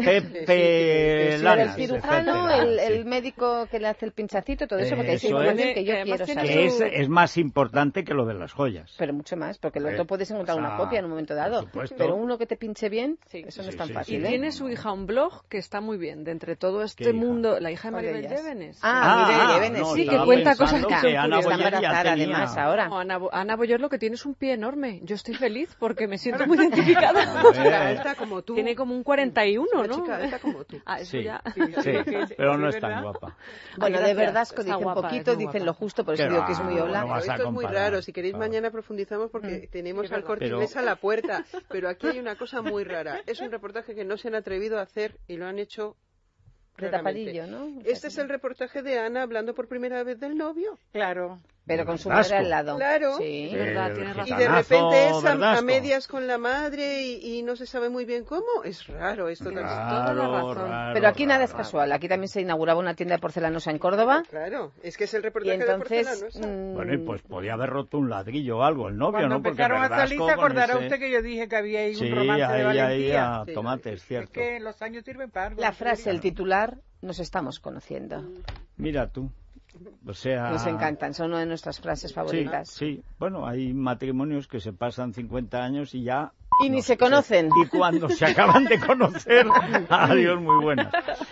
Speaker 4: Pepe
Speaker 8: sí, sí,
Speaker 6: lo del
Speaker 4: Lanas,
Speaker 6: cirujano,
Speaker 4: etcétera,
Speaker 6: el,
Speaker 4: sí.
Speaker 6: el médico que le hace el pinchacito, todo eso, porque hay
Speaker 4: Eso
Speaker 6: información
Speaker 5: es.
Speaker 6: que yo
Speaker 5: Que además
Speaker 6: quiero
Speaker 5: tiene
Speaker 6: saber.
Speaker 4: Que es, es más importante que lo de las joyas.
Speaker 6: Pero mucho más, porque el
Speaker 4: Eh,
Speaker 6: otro puedes encontrar
Speaker 4: o sea,
Speaker 6: una copia en un momento dado.
Speaker 4: por supuesto.
Speaker 6: Pero uno que te pinche bien,
Speaker 5: Sí.
Speaker 6: eso no
Speaker 4: Sí,
Speaker 6: es tan
Speaker 4: sí,
Speaker 6: fácil.
Speaker 5: Y
Speaker 6: ¿eh?
Speaker 5: tiene su hija un blog que está muy bien, de entre todo
Speaker 4: ¿Qué
Speaker 5: este
Speaker 4: hija?
Speaker 5: mundo, la hija de
Speaker 6: ¿Cuál de
Speaker 5: Maribel
Speaker 6: ellas?
Speaker 5: Llévenes.
Speaker 6: Ah, Maribel
Speaker 4: Ah,
Speaker 6: Llévenes,
Speaker 4: no,
Speaker 6: sí,
Speaker 5: que
Speaker 4: estaba
Speaker 5: cuenta
Speaker 4: pensando
Speaker 5: cosas que
Speaker 4: que
Speaker 5: son
Speaker 4: Ana
Speaker 5: curiosas.
Speaker 6: está
Speaker 4: Boyer ya
Speaker 6: embarazada
Speaker 4: tenía-
Speaker 6: además ahora.
Speaker 5: No, Ana, Bo- Ana Boyer lo que tiene es un pie enorme. Yo estoy feliz porque me siento muy identificada.
Speaker 8: Chica alta como tú.
Speaker 5: Tiene como un cuarenta y uno,
Speaker 8: Una
Speaker 5: ¿no?
Speaker 8: chica alta como tú.
Speaker 5: Ah, eso
Speaker 4: Sí,
Speaker 5: ya.
Speaker 4: sí, pero no es tan
Speaker 7: ¿verdad?
Speaker 4: guapa.
Speaker 6: Bueno,
Speaker 5: Ay,
Speaker 6: de
Speaker 5: gracias.
Speaker 6: verdad,
Speaker 5: Está
Speaker 6: dicen
Speaker 5: guapa,
Speaker 6: poquito,
Speaker 5: es muy
Speaker 6: dicen
Speaker 5: guapa.
Speaker 6: lo justo, por eso
Speaker 4: Qué
Speaker 6: digo que es muy
Speaker 4: va,
Speaker 6: ola.
Speaker 4: no vas
Speaker 8: Esto
Speaker 4: a
Speaker 8: es muy
Speaker 4: comparar,
Speaker 8: raro. Si queréis,
Speaker 4: claro.
Speaker 8: mañana profundizamos porque tenemos al Corte
Speaker 4: Pero-
Speaker 8: Inglés a la puerta. Pero aquí hay una cosa muy rara. Es un reportaje que no se han atrevido a hacer y lo han hecho
Speaker 6: De
Speaker 8: raramente.
Speaker 6: tapadillo, ¿no?
Speaker 8: Este es el reportaje de Ana hablando por primera vez del novio.
Speaker 7: Claro.
Speaker 6: Pero con su
Speaker 4: Verdasco.
Speaker 6: madre al lado.
Speaker 8: Claro.
Speaker 6: Sí.
Speaker 5: Es verdad,
Speaker 4: El
Speaker 5: tienes
Speaker 8: Y
Speaker 5: razón.
Speaker 8: de
Speaker 4: gitanazo
Speaker 8: repente es a, a
Speaker 4: verdasco.
Speaker 8: medias con la madre y, y no se sabe muy bien cómo. Es raro esto también.
Speaker 5: toda la
Speaker 4: Raro,
Speaker 5: razón.
Speaker 4: raro,
Speaker 6: Pero aquí nada es
Speaker 4: raro.
Speaker 6: casual. Aquí también se inauguraba una tienda de porcelanosa en Córdoba.
Speaker 8: Claro, es que es el
Speaker 6: Y
Speaker 8: reportaje
Speaker 6: entonces...
Speaker 8: de porcelanosa.
Speaker 6: mm,
Speaker 4: Bueno, y pues podía haber roto un ladrillo o algo el novio,
Speaker 7: Cuando
Speaker 4: ¿no? Porque
Speaker 7: empezaron a salir,
Speaker 4: Verdasco
Speaker 7: se
Speaker 4: con
Speaker 7: acordará
Speaker 4: ese-
Speaker 7: usted que yo dije que había ahí
Speaker 4: Sí,
Speaker 7: un romance de
Speaker 4: ahí, ahí,
Speaker 7: valentía.
Speaker 4: a
Speaker 8: Sí,
Speaker 4: tomate, es
Speaker 7: Es
Speaker 4: cierto.
Speaker 7: que los años sirven para algo.
Speaker 6: La
Speaker 7: no se
Speaker 6: frase,
Speaker 7: diga.
Speaker 6: el titular, nos estamos conociendo.
Speaker 4: Mira tú. O sea...
Speaker 6: Nos encantan, son una de nuestras frases favoritas.
Speaker 4: Sí, sí. Bueno, hay matrimonios que se pasan cincuenta años y ya...
Speaker 6: Y ni
Speaker 4: no
Speaker 6: se
Speaker 4: sé,
Speaker 6: conocen.
Speaker 4: Y cuando se acaban de conocer, adiós, muy buenas.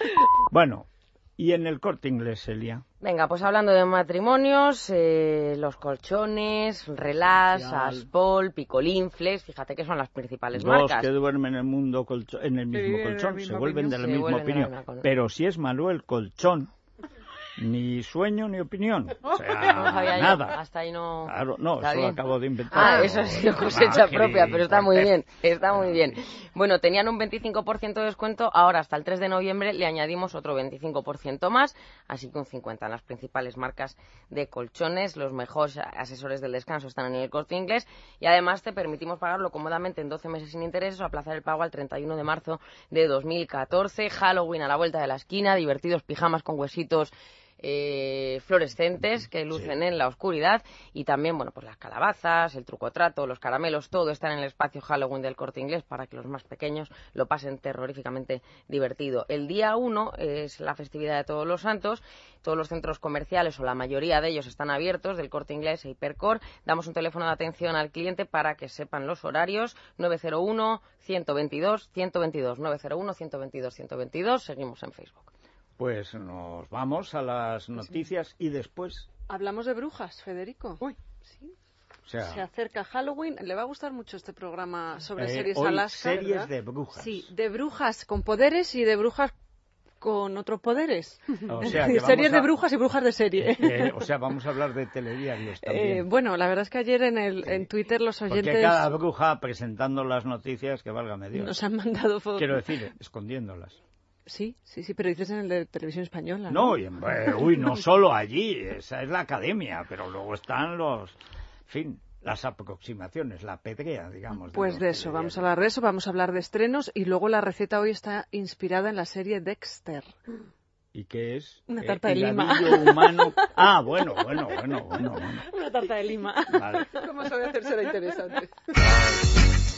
Speaker 4: Bueno, y en el Corte Inglés, Elia.
Speaker 10: Venga, pues hablando de matrimonios, eh, los colchones, Relax,
Speaker 4: Social.
Speaker 10: Aspol, Picolinfles, fíjate que son las principales
Speaker 4: Dos
Speaker 10: marcas.
Speaker 4: que duermen en el mundo colcho- en el mismo
Speaker 7: viven en la
Speaker 4: colchón,
Speaker 7: misma
Speaker 4: se vuelven de
Speaker 7: opinión.
Speaker 4: la
Speaker 10: Se
Speaker 4: misma
Speaker 10: vuelven de la
Speaker 4: opinión.
Speaker 10: misma con-
Speaker 4: Pero si es Manuel Colchón, Ni sueño ni opinión. O sea,
Speaker 10: No sabía yo,
Speaker 4: nada.
Speaker 10: hasta ahí no...
Speaker 4: Claro, no,
Speaker 10: Está
Speaker 4: eso lo
Speaker 10: bien.
Speaker 4: acabo de inventar.
Speaker 10: Ah,
Speaker 4: pero-
Speaker 10: eso ha sido
Speaker 4: Ah,
Speaker 10: cosecha
Speaker 4: que-
Speaker 10: propia, pero está muy
Speaker 4: pues,
Speaker 10: bien, está muy bien. Bueno, tenían un veinticinco por ciento de descuento, ahora hasta el tres de noviembre le añadimos otro veinticinco por ciento más, así que un cincuenta por ciento en las principales marcas de colchones. Los mejores asesores del descanso están en el Corte Inglés y además te permitimos pagarlo cómodamente en doce meses sin intereses o aplazar el pago al treinta y uno de marzo de dos mil catorce. Halloween a la vuelta de la esquina, divertidos pijamas con huesitos Eh, fluorescentes que lucen sí. en la oscuridad y también, bueno, pues las calabazas, el trucotrato, los caramelos, todo está en el espacio Halloween del Corte Inglés para que los más pequeños lo pasen terroríficamente divertido. El día uno es la festividad de Todos los Santos, todos los centros comerciales o la mayoría de ellos están abiertos del Corte Inglés e Hipercor. Damos un teléfono de atención al cliente para que sepan los horarios, nueve cero uno, ciento veintidós, ciento veintidós, nueve cero uno, ciento veintidós, ciento veintidós. Seguimos en Facebook.
Speaker 4: Pues nos vamos a las noticias y después...
Speaker 5: Hablamos de brujas, Federico.
Speaker 7: Uy.
Speaker 5: Sí.
Speaker 4: O sea,
Speaker 5: se acerca Halloween. Le va a gustar mucho este programa sobre
Speaker 4: eh,
Speaker 5: series
Speaker 4: hoy
Speaker 5: Alaska,
Speaker 4: series
Speaker 5: ¿verdad?
Speaker 4: de brujas.
Speaker 5: Sí, de brujas con poderes y de brujas con otros poderes.
Speaker 4: O sea, que
Speaker 5: series
Speaker 4: a...
Speaker 5: de brujas y brujas de serie.
Speaker 4: Eh, o sea, vamos a hablar de telediarios también.
Speaker 5: Eh, bueno, la verdad es que ayer en, el, en Twitter los oyentes...
Speaker 4: Porque cada bruja presentando las noticias, que válgame Dios.
Speaker 5: Nos han mandado fotos.
Speaker 4: Quiero decir, escondiéndolas.
Speaker 5: Sí, sí, sí, pero dices en el de Televisión Española,
Speaker 4: ¿no?
Speaker 5: No,
Speaker 4: y en, eh, uy, no solo allí, esa es la academia, pero luego están los, en fin, las aproximaciones, la pedrea, digamos.
Speaker 5: Pues de, de eso, vamos a hablar de eso, vamos a hablar de estrenos y luego la receta hoy está inspirada en la serie Dexter.
Speaker 4: ¿Y qué es?
Speaker 5: Una tarta eh, de lima.
Speaker 4: Humano. Ah, bueno, bueno, bueno, bueno, bueno.
Speaker 5: Una tarta de lima.
Speaker 4: Vale.
Speaker 8: ¿Cómo sabe hacerse la interesante?